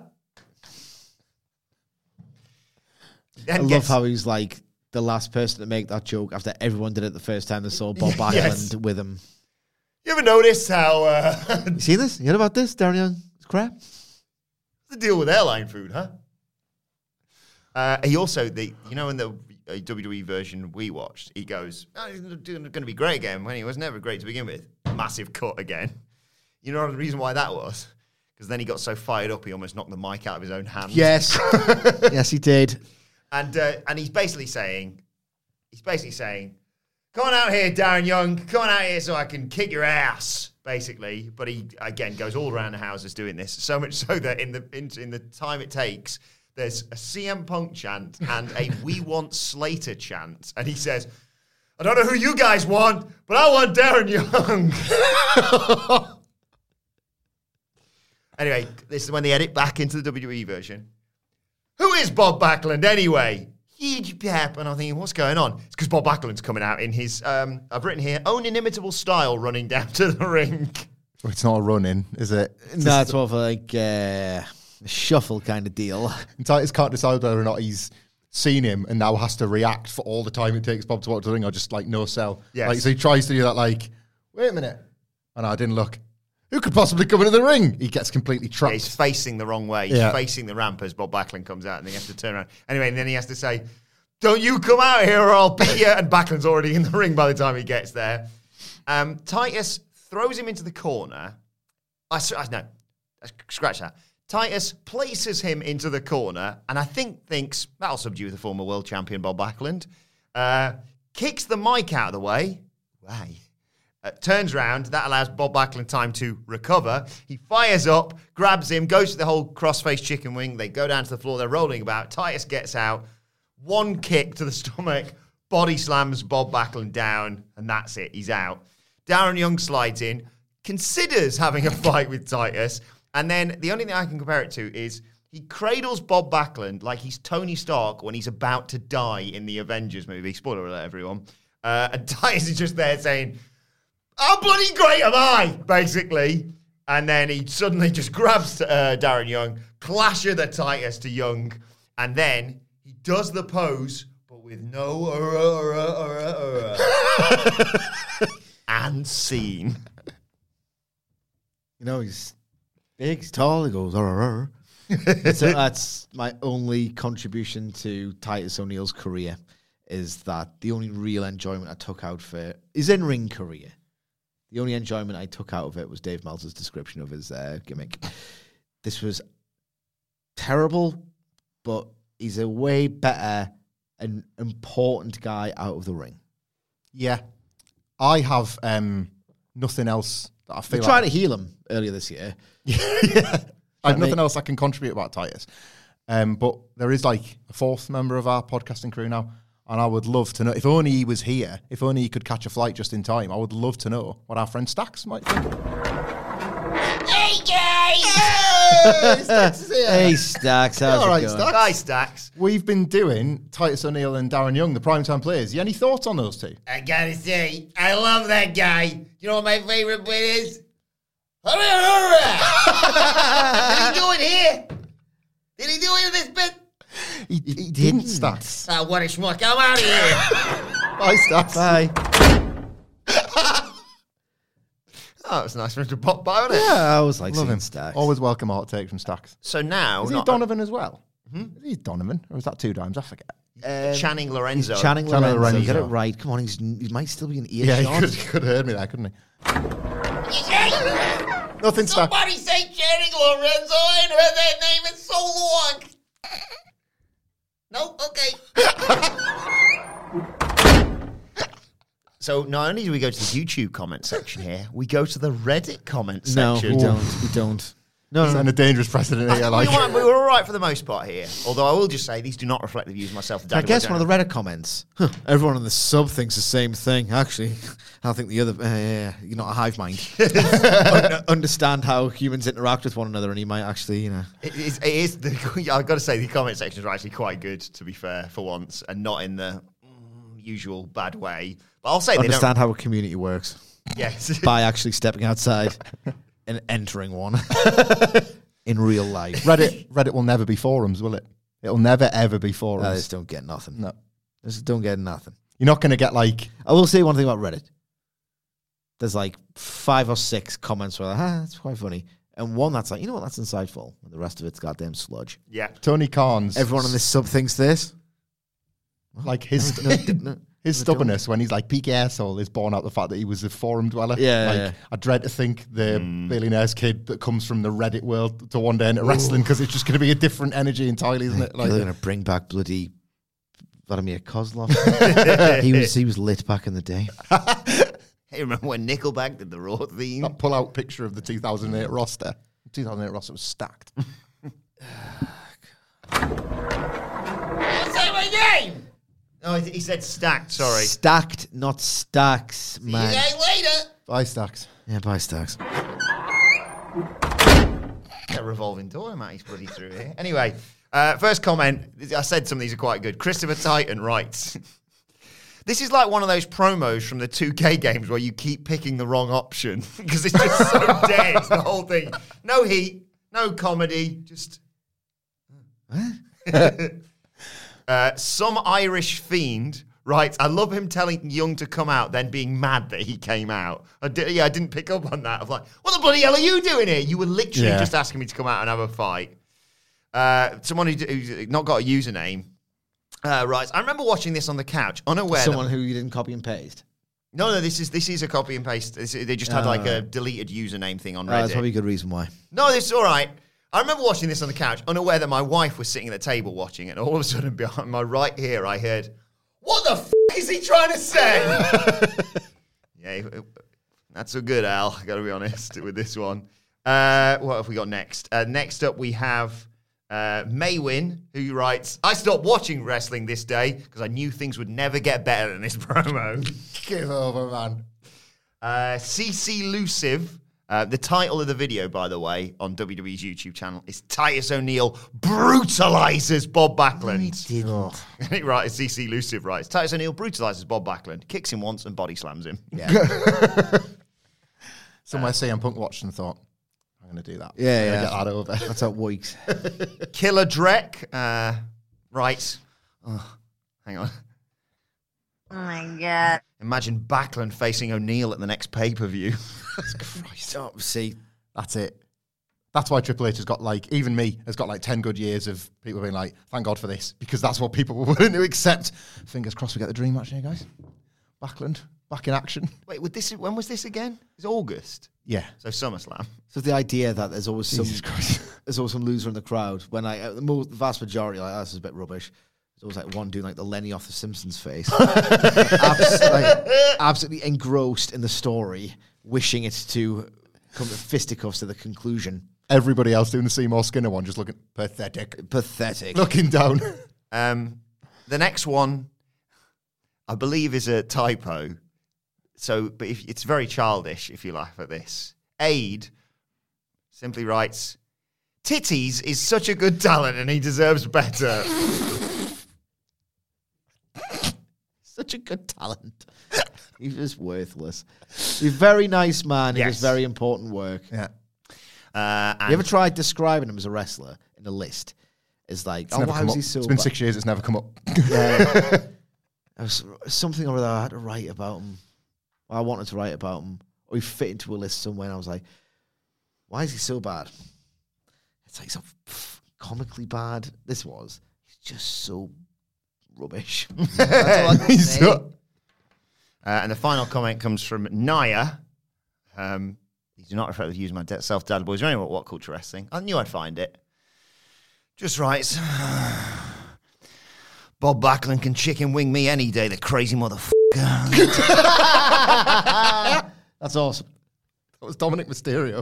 love how he's like the last person to make that joke after everyone did it the first time they saw Bob Backlund with him. You ever notice how... You see this? You heard about this, Darren Young? It's crap. What's the deal with airline food, huh? He also, in the WWE version we watched, he goes, he's going to be great again when he was never great to begin with. Massive cut again. You know the reason why that was? Because then he got so fired up he almost knocked the mic out of his own hand. Yes. Yes, he did. And he's basically saying, come on out here, Darren Young. Come on out here so I can kick your ass. basically. But he, again, goes all around the houses doing this. So much so that in the time it takes, there's a CM Punk chant and a We Want Slater chant. And he says, I don't know who you guys want, but I want Darren Young. Anyway, this is when they edit back into the WWE version. Who is Bob Backlund anyway? Huge pep. And I'm thinking, what's going on? It's because Bob Backlund's coming out in his, I've written here, own inimitable style running down to the ring. Well, it's not a run-in, is it? No, it's more of like a shuffle kind of deal. And Titus can't decide whether or not he's seen him and now has to react for all the time it takes Bob to walk to the ring, or just like no sell. Yes. Like, so he tries to do that, like, wait a minute. And I didn't look. Who could possibly come into the ring? He gets completely trapped. He's facing the wrong way. He's facing the ramp as Bob Backlund comes out, and then he has to turn around. Anyway, and then he has to say, don't you come out here or I'll beat you. And Backlund's already in the ring by the time he gets there. Titus throws him into the corner. Scratch that. Titus places him into the corner, and I thinks, that'll subdue the former world champion Bob Backlund. Kicks the mic out of the way. Why? Turns around. That allows Bob Backlund time to recover. He fires up, grabs him, goes to the whole crossface chicken wing. They go down to the floor. They're rolling about. Titus gets out. One kick to the stomach. Body slams Bob Backlund down, and that's it. He's out. Darren Young slides in, considers having a fight with Titus, and then the only thing I can compare it to is he cradles Bob Backlund like he's Tony Stark when he's about to die in the Avengers movie. Spoiler alert, everyone. And Titus is just there saying, how bloody great am I, basically. And then he suddenly just grabs Darren Young, clasher the Titus to Young, and then he does the pose, but with no and scene. You know, he's big, he's tall, he goes, So that's my only contribution to Titus O'Neil's career, is that the only real enjoyment I took out for his in-ring career, the only enjoyment I took out of it was Dave Meltzer's description of his gimmick. This was terrible, but he's a way better and important guy out of the ring. Yeah. I have nothing else that I feel They tried to heal him earlier this year. Yeah. I have nothing else I can contribute about Titus. But there is like a fourth member of our podcasting crew now. And I would love to know, if only he was here, if only he could catch a flight just in time, I would love to know what our friend Stax might think. Hey, guys! Hey, Stax is here. Hey, Stax, how's All right, it going? Stax. Hi, Stax. We've been doing Titus O'Neil and Darren Young, the primetime players. You any thoughts on those two? I gotta say, I love that guy. You know what my favorite bit is? What did he do it here? Did he do it in this bit? He didn't, Stax. Oh, what a schmuck. I'm out of here. Bye, Stax. Bye. Oh, it was nice for him to pop by on it. Yeah, I was like Love seeing him. Stax. Always welcome a hot take from Stax. So now... Is he Donovan as well? Is he Donovan? Or was that two dimes? I forget. Channing Lorenzo. Channing Channing Lorenzo. Lorenzo. Get it right. Come on, he might still be an Yeah, earshot. he could have heard me there, couldn't he? Hey, Nothing, Stax. somebody say Channing Lorenzo. I ain't heard that name in so long. No? Okay. So not only do we go to the YouTube comment section here, we go to the Reddit comment No, section. we don't. We don't. No, He's in a dangerous precedent here. We Like, were all right for the most part here. Although I will just say these do not reflect the views of myself. I guess one of the Reddit comments. Everyone in the sub thinks the same thing. Actually, I think the other. You're not a hive mind. Understand how humans interact with one another, and you might actually, you know. It is I've got to say the comment sections are actually quite good, to be fair, for once, and not in the usual bad way. But I'll say Understand how a community works Yes. by actually stepping outside and entering one in real life. Reddit will never be forums, will it? It'll never, ever be forums. I just don't get nothing. No. I just don't get nothing. You're not going to get like... I will say one thing about Reddit. There's like 5 or 6 comments where that's quite funny. And one that's like, you know what, that's insightful. And the rest of it's goddamn sludge. Yeah. Tony Khan's... Everyone on this sub thinks this. Like his... His stubbornness when he's like peak asshole is born out the fact that he was a forum dweller. Yeah, like, yeah. I dread to think the billionaire's kid that comes from the Reddit world to one day into wrestling, because it's just going to be a different energy entirely, isn't it? Like, Like, they're going to bring back bloody Vladimir Kozlov. he was lit back in the day. You remember when Nickelback did the Raw theme? That pull-out picture of the 2008 roster. The 2008 roster was stacked. Say my name! No, he said stacked, sorry. Stacked, not stacks, See you man. guys later. Bye, Stacks. Yeah, bye, stacks. A revolving door, Matty's bloody through here. Anyway, first comment. I said some of these are quite good. Christopher Titan writes, this is like one of those promos from the 2K games where you keep picking the wrong option because it's just so dead, the whole thing. No heat, no comedy, just... Some Irish fiend writes, I love him telling Young to come out, then being mad that he came out. I didn't pick up on that. I was like, what the bloody hell are you doing here? You were literally just asking me to come out and have a fight. Someone who's not got a username writes, I remember watching this on the couch, unaware Someone who you didn't copy and paste. No, this is a copy and paste. They just had like a deleted username thing on Reddit. That's probably a good reason why. No, this is all right. I remember watching this on the couch, unaware that my wife was sitting at the table watching it, and all of a sudden behind my right ear, I heard, what the f*** is he trying to say? Yeah, not so good, Al, I gotta be honest with this one. What have we got next? Next up, we have Maywin, who writes, I stopped watching wrestling this day because I knew things would never get better than this promo. Give over, man. CC Lucive. The title of the video, by the way, on WWE's YouTube channel is Titus O'Neil brutalizes Bob Backlund. He didn't. Right, CC Lucive writes, Titus O'Neil brutalizes Bob Backlund, kicks him once and body slams him. Yeah. Somewhere CM Punk watched and thought, I'm going to do that. Yeah, I'm yeah. gonna get that over. That's how it works. Killer Drek writes, hang on. Oh my God. Imagine Backlund facing O'Neil at the next pay-per-view. Christ. Oh, see, That's it. That's why Triple H has got even me, has got 10 good years of people being like, thank God for this, because that's what people were willing to accept. Fingers crossed we get the dream match here, guys. Backlund, back in action. Wait, when was this again? It's August. Yeah. So SummerSlam. so the idea that there's always Jesus Christ. there's always some loser in the crowd. When the vast majority, this is a bit rubbish. There's always one doing the Lenny off the Simpsons face, absolutely engrossed in the story, wishing it to come to fisticuffs to the conclusion. Everybody else doing the Seymour Skinner one, just looking pathetic. Pathetic. Looking down. The next one, I believe, is a typo. So, but it's very childish if you laugh at this. Aid simply writes, Titties is such a good talent and he deserves better. Such a good talent. He's just worthless. He's a very nice man. He does very important work. Yeah. You ever tried describing him as a wrestler in a list? It's like, It's never why come was up. he so It's been bad? 6 years, it's never come up. Yeah. There was something or other I had to write about him. I wanted to write about him. Or he fit into a list somewhere, and I was like, why is he so bad? It's like so comically bad. This was. He's just so rubbish. That's all I can say. And the final comment comes from Naya. These do not refer to use my self-dad boys or anyone what culture wrestling. I knew I'd find it. Just writes, Bob Backlund can chicken wing me any day, the crazy motherfucker. That's awesome. That was Dominic Mysterio.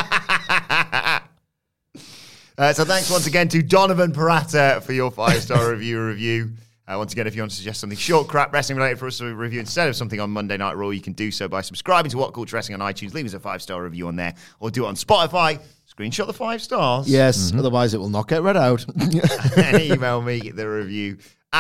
So thanks once again to Donovan Parata for your 5-star review. Once again, if you want to suggest something short, crap, wrestling related for us to review instead of something on Monday Night Raw, you can do so by subscribing to What Culture Wrestling on iTunes, leave us a 5-star review on there, or do it on Spotify. Screenshot the 5 stars. Yes, otherwise it will not get read out. And email me the review,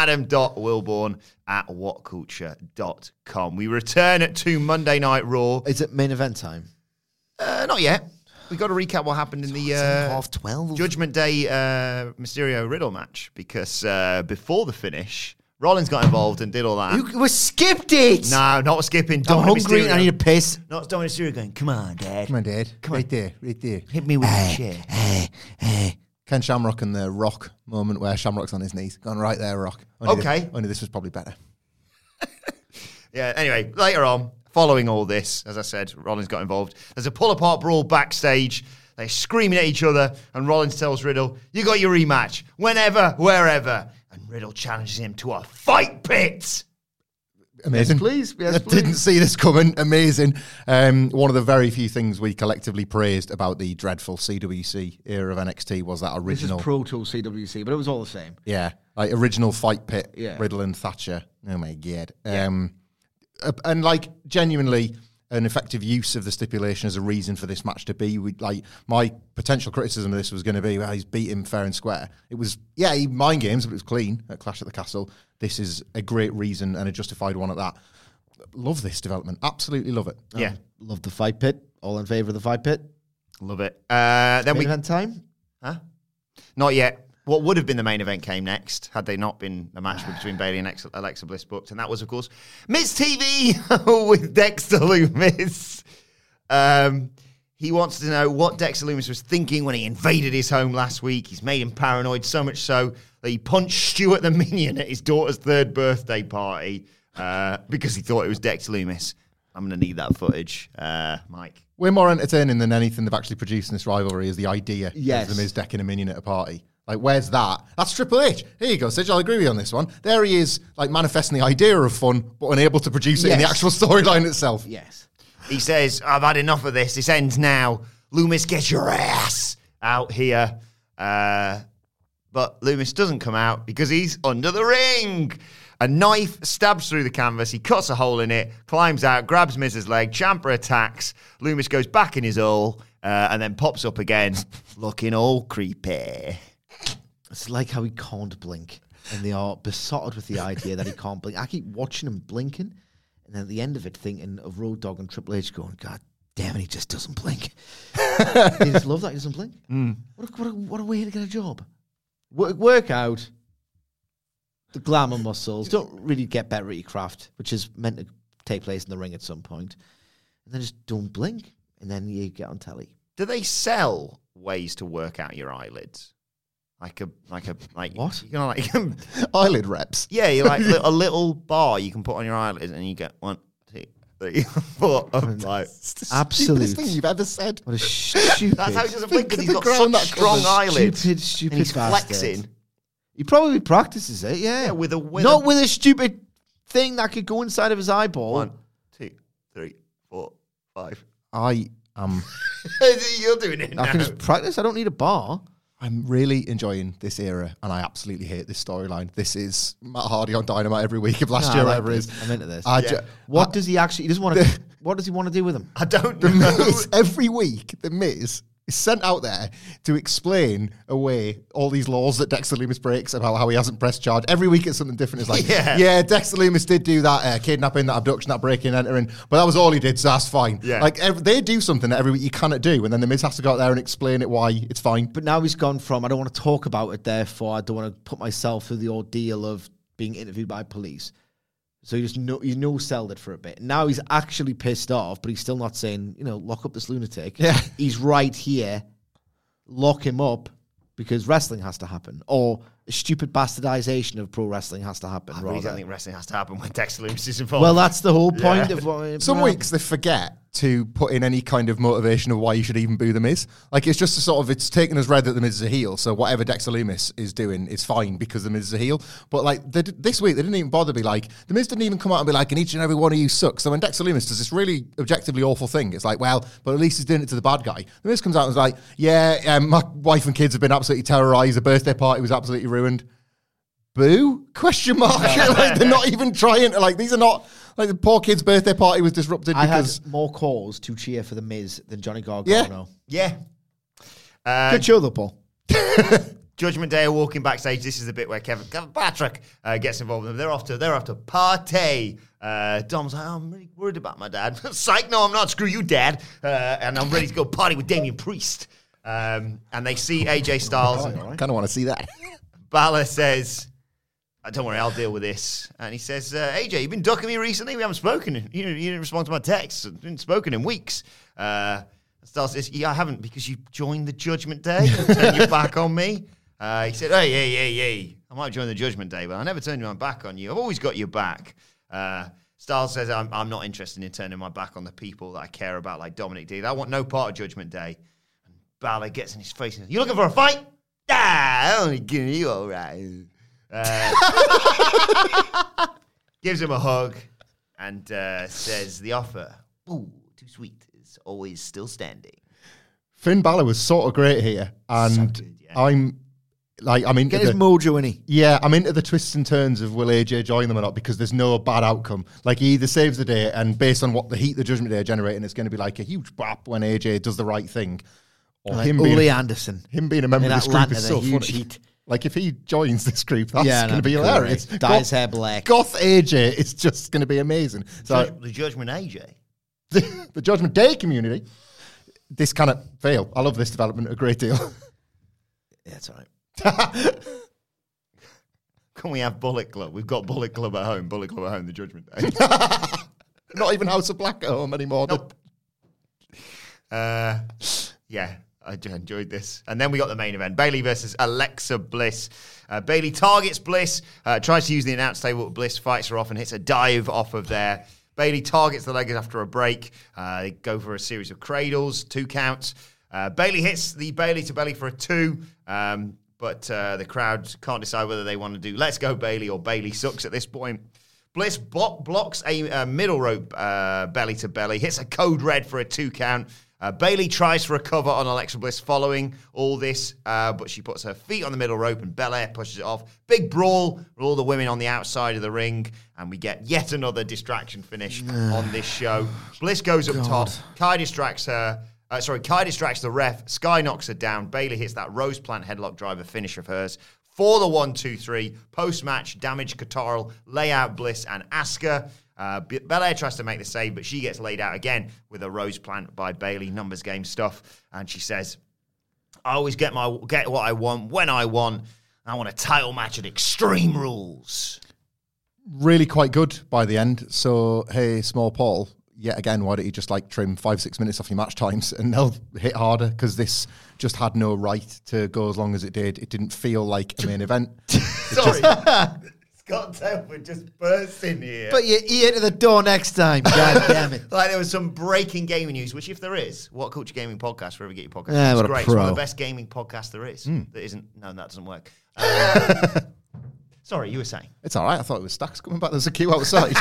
adam.wilborn@whatculture.com. We return to Monday Night Raw. Is it main event time? Not yet. We got to recap what happened in the 12:30. Judgment Day Mysterio Riddle match, because before the finish, Rollins got involved and did all that. We skipped it. No, not skipping. I'm Dominic hungry. Mysterio. I need a piss. No, it's Dominic Mysterio going, come on, Dad. Come on, Dad. Right there. Hit me with the chair. Ken Shamrock and the Rock moment where Shamrock's on his knees. Gone right there, Rock. Only this was probably better. Yeah, anyway, later on, following all this, as I said, Rollins got involved. There's a pull-apart brawl backstage. They're screaming at each other, and Rollins tells Riddle, you got your rematch, whenever, wherever. And Riddle challenges him to a fight pit. Amazing. Yes, please. Yes, I please. didn't see this coming. Amazing. One of the very few things we collectively praised about the dreadful CWC era of NXT was that original. This is Pro Tool CWC, but it was all the same. Yeah, like original fight pit, Yeah. Riddle and Thatcher. Oh my god. And like genuinely an effective use of the stipulation as a reason for this match to be. Like my potential criticism of this was going to be, well, he's beat him fair and square. It was, yeah, he mind games, but it was clean at Clash at the Castle. This is a great reason and a justified one at that. Love this development. Absolutely love it. Yeah. Love the fight pit. All in favour of the fight pit. Love it. Then Main we event time. Huh? Not yet. What would have been the main event came next had they not been a match between Bayley and Alexa Bliss booked, and that was, of course, Miz TV with Dexter Lumis. He wants to know what Dexter Lumis was thinking when he invaded his home last week. He's made him paranoid, so much so that he punched Stuart the Minion at his daughter's 3rd birthday party because he thought it was Dexter Lumis. I'm going to need that footage, Mike. Way more entertaining than anything they've actually produced in this rivalry is the idea Yes. of the Miz decking a minion at a party. Like, where's that? That's Triple H. Here you go, Sidge. I'll agree with you on this one. There he is, like, manifesting the idea of fun, but unable to produce it in the Yes. actual storyline itself. Yes. He says, I've had enough of this. This ends now. Loomis, get your ass out here. But Loomis doesn't come out because he's under the ring. A knife stabs through the canvas. He cuts a hole in it, climbs out, grabs Miz's leg. Ciampa attacks. Loomis goes back in his hole and then pops up again, looking all creepy. It's like how he can't blink, and they are besotted with the idea that he can't blink. I keep watching him blinking, and then at the end of it, thinking of Road Dogg and Triple H going, God damn it, he just doesn't blink. They just love that he doesn't blink. What a way to get a job. Work out the glamour muscles. Don't really get better at your craft, which is meant to take place in the ring at some point. And then just don't blink, and then you get on telly. Do they sell ways to work out your eyelids? Like What? You know, like Eyelid reps. yeah, you like a little bar you can put on your eyelids, and you get 1, 2, 3, 4. I'm like, Absolute. Stupidest thing you've ever said. What a stupid. that's how he doesn't blink because Think he's of got the ground such that strong covers. eyelids. Stupid and he's bastard. flexing. He probably practices it, yeah. Yeah, with Not with a stupid thing that could go inside of his eyeball. 1, 2, 3, 4, 5. I am... You're doing it now. I can just practice. I don't need a bar. I'm really enjoying this era, and I absolutely hate this storyline. This is Matt Hardy on Dynamite every week of last Nah, year, I like whatever it this. is. I'm into this. Yeah. Does he actually? He doesn't want to. What does he want to do with him? I don't The know. Miz, every week, The Miz is sent out there to explain away all these laws that Dexter Lumis breaks about how he hasn't pressed charge. Every week it's something different. It's like, yeah Dexter Lumis did do that kidnapping, that abduction, that breaking and entering, but that was all he did, so that's fine. Yeah. Like, they do something that every week you cannot do, and then The Miz has to go out there and explain it why it's fine. But now he's gone from, I don't want to talk about it, therefore I don't want to put myself through the ordeal of being interviewed by police. So he just no-selled it for a bit. Now he's actually pissed off, but he's still not saying, lock up this lunatic. Yeah. He's right here. Lock him up because wrestling has to happen. Or a stupid bastardization of pro wrestling has to happen. I really rather. don't think wrestling has to happen when Dexter Lumis is involved. Well, that's the whole point of what... Some weeks they forget to put in any kind of motivation of why you should even boo The Miz. Like, it's just a sort of, it's taken as read that The Miz is a heel, so whatever Dexter Lumis is doing is fine because The Miz is a heel. But, like, this week they didn't even bother to be like, The Miz didn't even come out and be like, and each and every one of you sucks. So when Dexter Lumis does this really objectively awful thing, it's like, well, but at least he's doing it to the bad guy. The Miz comes out and is like, yeah, my wife and kids have been absolutely terrorized, the birthday party was absolutely ruined. Boo? Question mark. Like, they're not even trying to, like, these are not, like, the poor kid's birthday party was disrupted I because... had more calls to cheer for The Miz than Johnny Gargano. Yeah. Good show, though, Paul. Judgment Day are walking backstage. This is the bit where Kevin Patrick gets involved with them. They're off to party. Dom's like, I'm really worried about my dad. Psych, no, I'm not. Screw you, Dad. And I'm ready to go party with Damian Priest. And they see AJ Styles. I kind of want to see that. Balor says, don't worry, I'll deal with this. And he says, AJ, you've been ducking me recently? We haven't spoken. You didn't respond to my texts. I've been spoken in weeks. Styles says, yeah, I haven't, because you joined the Judgment Day and turned your back on me. He said, hey, I might join the Judgment Day, but I never turned my back on you. I've always got your back. Styles says, I'm not interested in turning my back on the people that I care about, like Dominic did. I want no part of Judgment Day. And Balor gets in his face and says, you looking for a fight? I'm only giving you all right. Gives him a hug. and says the offer, ooh, too sweet, is always still standing. Finn Balor was sort of great here, and So good, yeah. I'm into Get his mojo in he. Yeah, I'm into the twists and turns of will AJ join them or not, because there's no bad outcome. Like, he either saves the day, and based on what the heat the Judgment Day are generating, it's going to be like a huge bap when AJ does the right thing. Or Like him Ole being, Anderson. him being a member in of this Atlanta, group is the so huge funny. heat. Like, if he joins this group, that's Yeah, going to be that'd be hilarious. great. Dye his hair black. Goth AJ is just going to be amazing. So The Judgment AJ. the Judgment Day community, this cannot fail. I love this development a great deal. Yeah, it's all right. Can we have Bullet Club? We've got Bullet Club at home. Bullet Club at home, the Judgment Day. Not even House of Black at home anymore. Nope. Yeah, I enjoyed this. And then we got the main event. Bayley versus Alexa Bliss. Bayley targets Bliss, tries to use the announce table, but Bliss fights her off and hits a dive off of there. Bayley targets the legs after a break. They go for a series of cradles, 2 counts. Bayley hits the Bayley to belly for a 2, but the crowd can't decide whether they want to do Let's Go Bayley or Bayley Sucks at this point. Bliss blocks a middle rope belly to belly, hits a code red for a 2 count. Bayley tries to recover on Alexa Bliss following all this, but she puts her feet on the middle rope and Belair pushes it off. Big brawl with all the women on the outside of the ring, and we get yet another distraction finish on this show. Bliss goes up top. Kai distracts her. Kai distracts the ref. Sky knocks her down. Bayley hits that Rose Plant headlock driver finish of hers. For the 1-2-3, post-match, damage Qatar, lay out Bliss and Asuka. Belair tries to make the save, but she gets laid out again with a Rose Plant by Bayley, numbers game stuff. And she says, I always get what I want when I want. I want a title match at Extreme Rules. Really quite good by the end. So, hey, Small Paul, yet again, why don't you just like trim 5-6 minutes off your match times and they'll hit harder, because this just had no right to go as long as it did. It didn't feel like a main event. Sorry. Scott Telford just burst in here. But you ear to the door next time. God damn it. Like, there was some breaking gaming news, which if there is, What Culture Gaming Podcast, wherever you get your podcast, Yeah, it's what a great. It's one of pro. the best gaming podcasts there is. That isn't, no, that doesn't work. Sorry, you were saying? It's all right. I thought it was Stacks coming back. There's a queue outside.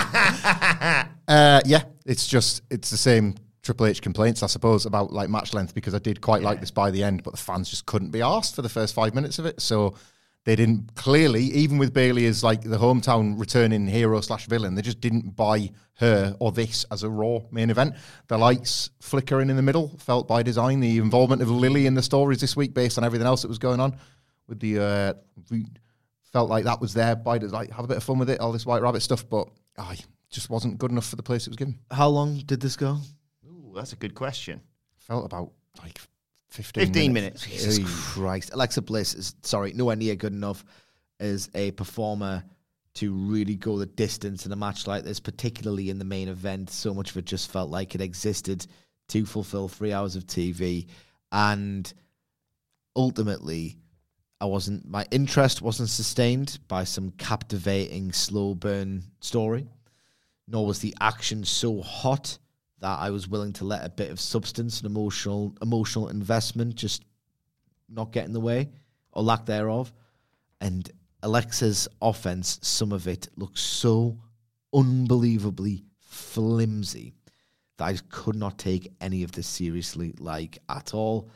Yeah, it's the same Triple H complaints, I suppose, about like match length, because I did quite like this by the end, but the fans just couldn't be arsed for the first 5 minutes of it. So they didn't, clearly, even with Bayley as like the hometown returning hero / villain, they just didn't buy her or this as a Raw main event. The lights flickering in the middle felt by design. The involvement of Lily in the stories this week, based on everything else that was going on, with the felt like that was there by like have a bit of fun with it, all this White Rabbit stuff, but just wasn't good enough for the place it was given. How long did this go? Ooh, that's a good question. Felt about like 15 minutes. Jesus Christ. Alexa Bliss is, nowhere near good enough as a performer to really go the distance in a match like this, particularly in the main event. So much of it just felt like it existed to fulfill 3 hours of TV. And ultimately, my interest wasn't sustained by some captivating slow burn story, nor was the action so hot that I was willing to let a bit of substance and emotional investment just not get in the way, or lack thereof. And Alexa's offense, some of it looks so unbelievably flimsy that I just could not take any of this seriously, like, at all.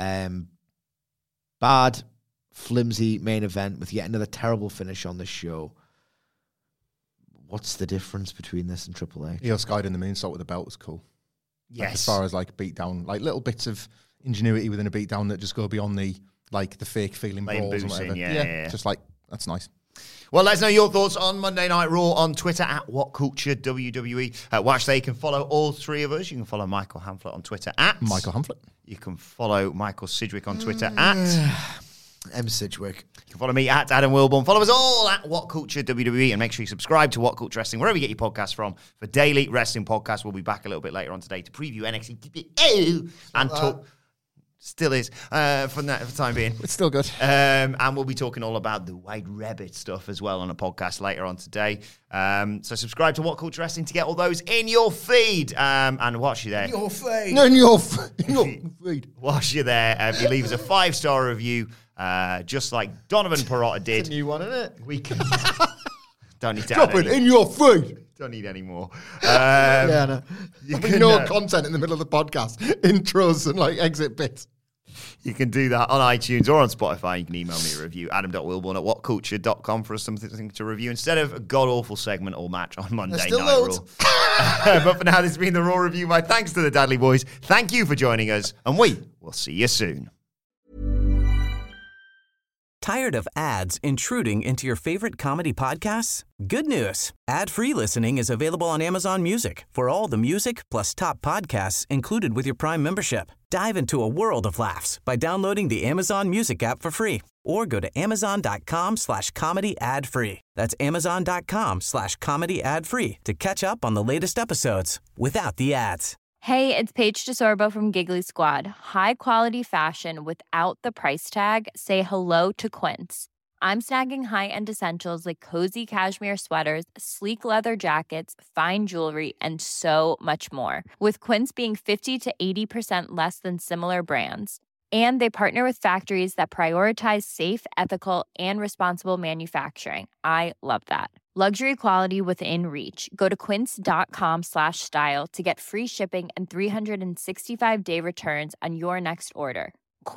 Bad, flimsy main event with yet another terrible finish on the show. What's the difference between this and Triple H? Io Sky in the moonsault with the belt was cool. Yes. Like, as far as like beat down, like little bits of ingenuity within a beat down that just go beyond the fake feeling Lane balls and boosting, whatever. yeah. Just like, that's nice. Well, let us know your thoughts on Monday Night Raw on Twitter at WhatCultureWWE. Watch there. You can follow all three of us. You can follow Michael Hamflett on Twitter at Michael Hamflett. You can follow Michael Sidgwick on Twitter at M. Sidgwick. You can follow me at Adam Wilborn. Follow us all at What Culture WWE, and make sure you subscribe to What Culture Wrestling wherever you get your podcasts from for daily wrestling podcasts. We'll be back a little bit later on today to preview NXT and talk. Still is for the time being. It's still good. And we'll be talking all about the White Rabbit stuff as well on a podcast later on today. So subscribe to What Culture Wrestling to get all those in your feed. And whilst you're there, In your feed. whilst you're there, if you leave us a 5-star review, just like Donovan Perrotta did. New one, isn't it? We can Don't need to Drop add it any. in your feet. Don't need any more. Yeah, no. You There'll be no content in the middle of the podcast. Intros and like exit bits. You can do that on iTunes or on Spotify. You can email me a review, adam.wilborn@whatculture.com for something to review instead of a god-awful segment or match on Monday There's still Night loads. Raw. But for now, this has been the Raw Review. My thanks to the Dudley Boys. Thank you for joining us, and we will see you soon. Tired of ads intruding into your favorite comedy podcasts? Good news. Ad-free listening is available on Amazon Music for all the music plus top podcasts included with your Prime membership. Dive into a world of laughs by downloading the Amazon Music app for free or go to amazon.com/comedy ad-free. That's amazon.com/comedy ad-free to catch up on the latest episodes without the ads. Hey, it's Paige DeSorbo from Giggly Squad. High quality fashion without the price tag. Say hello to Quince. I'm snagging high-end essentials like cozy cashmere sweaters, sleek leather jackets, fine jewelry, and so much more. With Quince being 50 to 80% less than similar brands. And they partner with factories that prioritize safe, ethical, and responsible manufacturing. I love that. Luxury quality within reach. Go to quince.com/style to get free shipping and 365-day returns on your next order.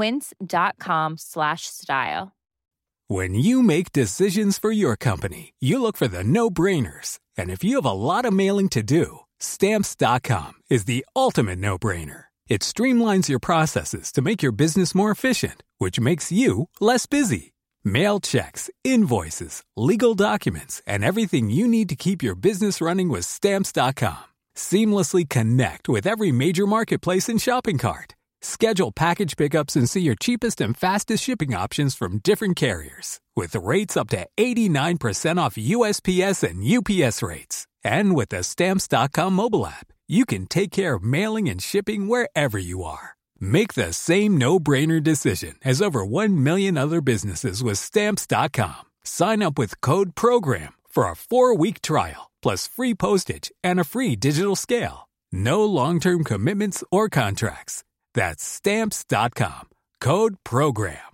Quince.com/style. When you make decisions for your company, you look for the no-brainers. And if you have a lot of mailing to do, Stamps.com is the ultimate no-brainer. It streamlines your processes to make your business more efficient, which makes you less busy. Mail checks, invoices, legal documents, and everything you need to keep your business running with Stamps.com. Seamlessly connect with every major marketplace and shopping cart. Schedule package pickups and see your cheapest and fastest shipping options from different carriers, with rates up to 89% off USPS and UPS rates. And with the Stamps.com mobile app, you can take care of mailing and shipping wherever you are. Make the same no-brainer decision as over 1 million other businesses with Stamps.com. Sign up with code PROGRAM for a 4-week trial, plus free postage and a free digital scale. No long-term commitments or contracts. That's Stamps.com. Code PROGRAM.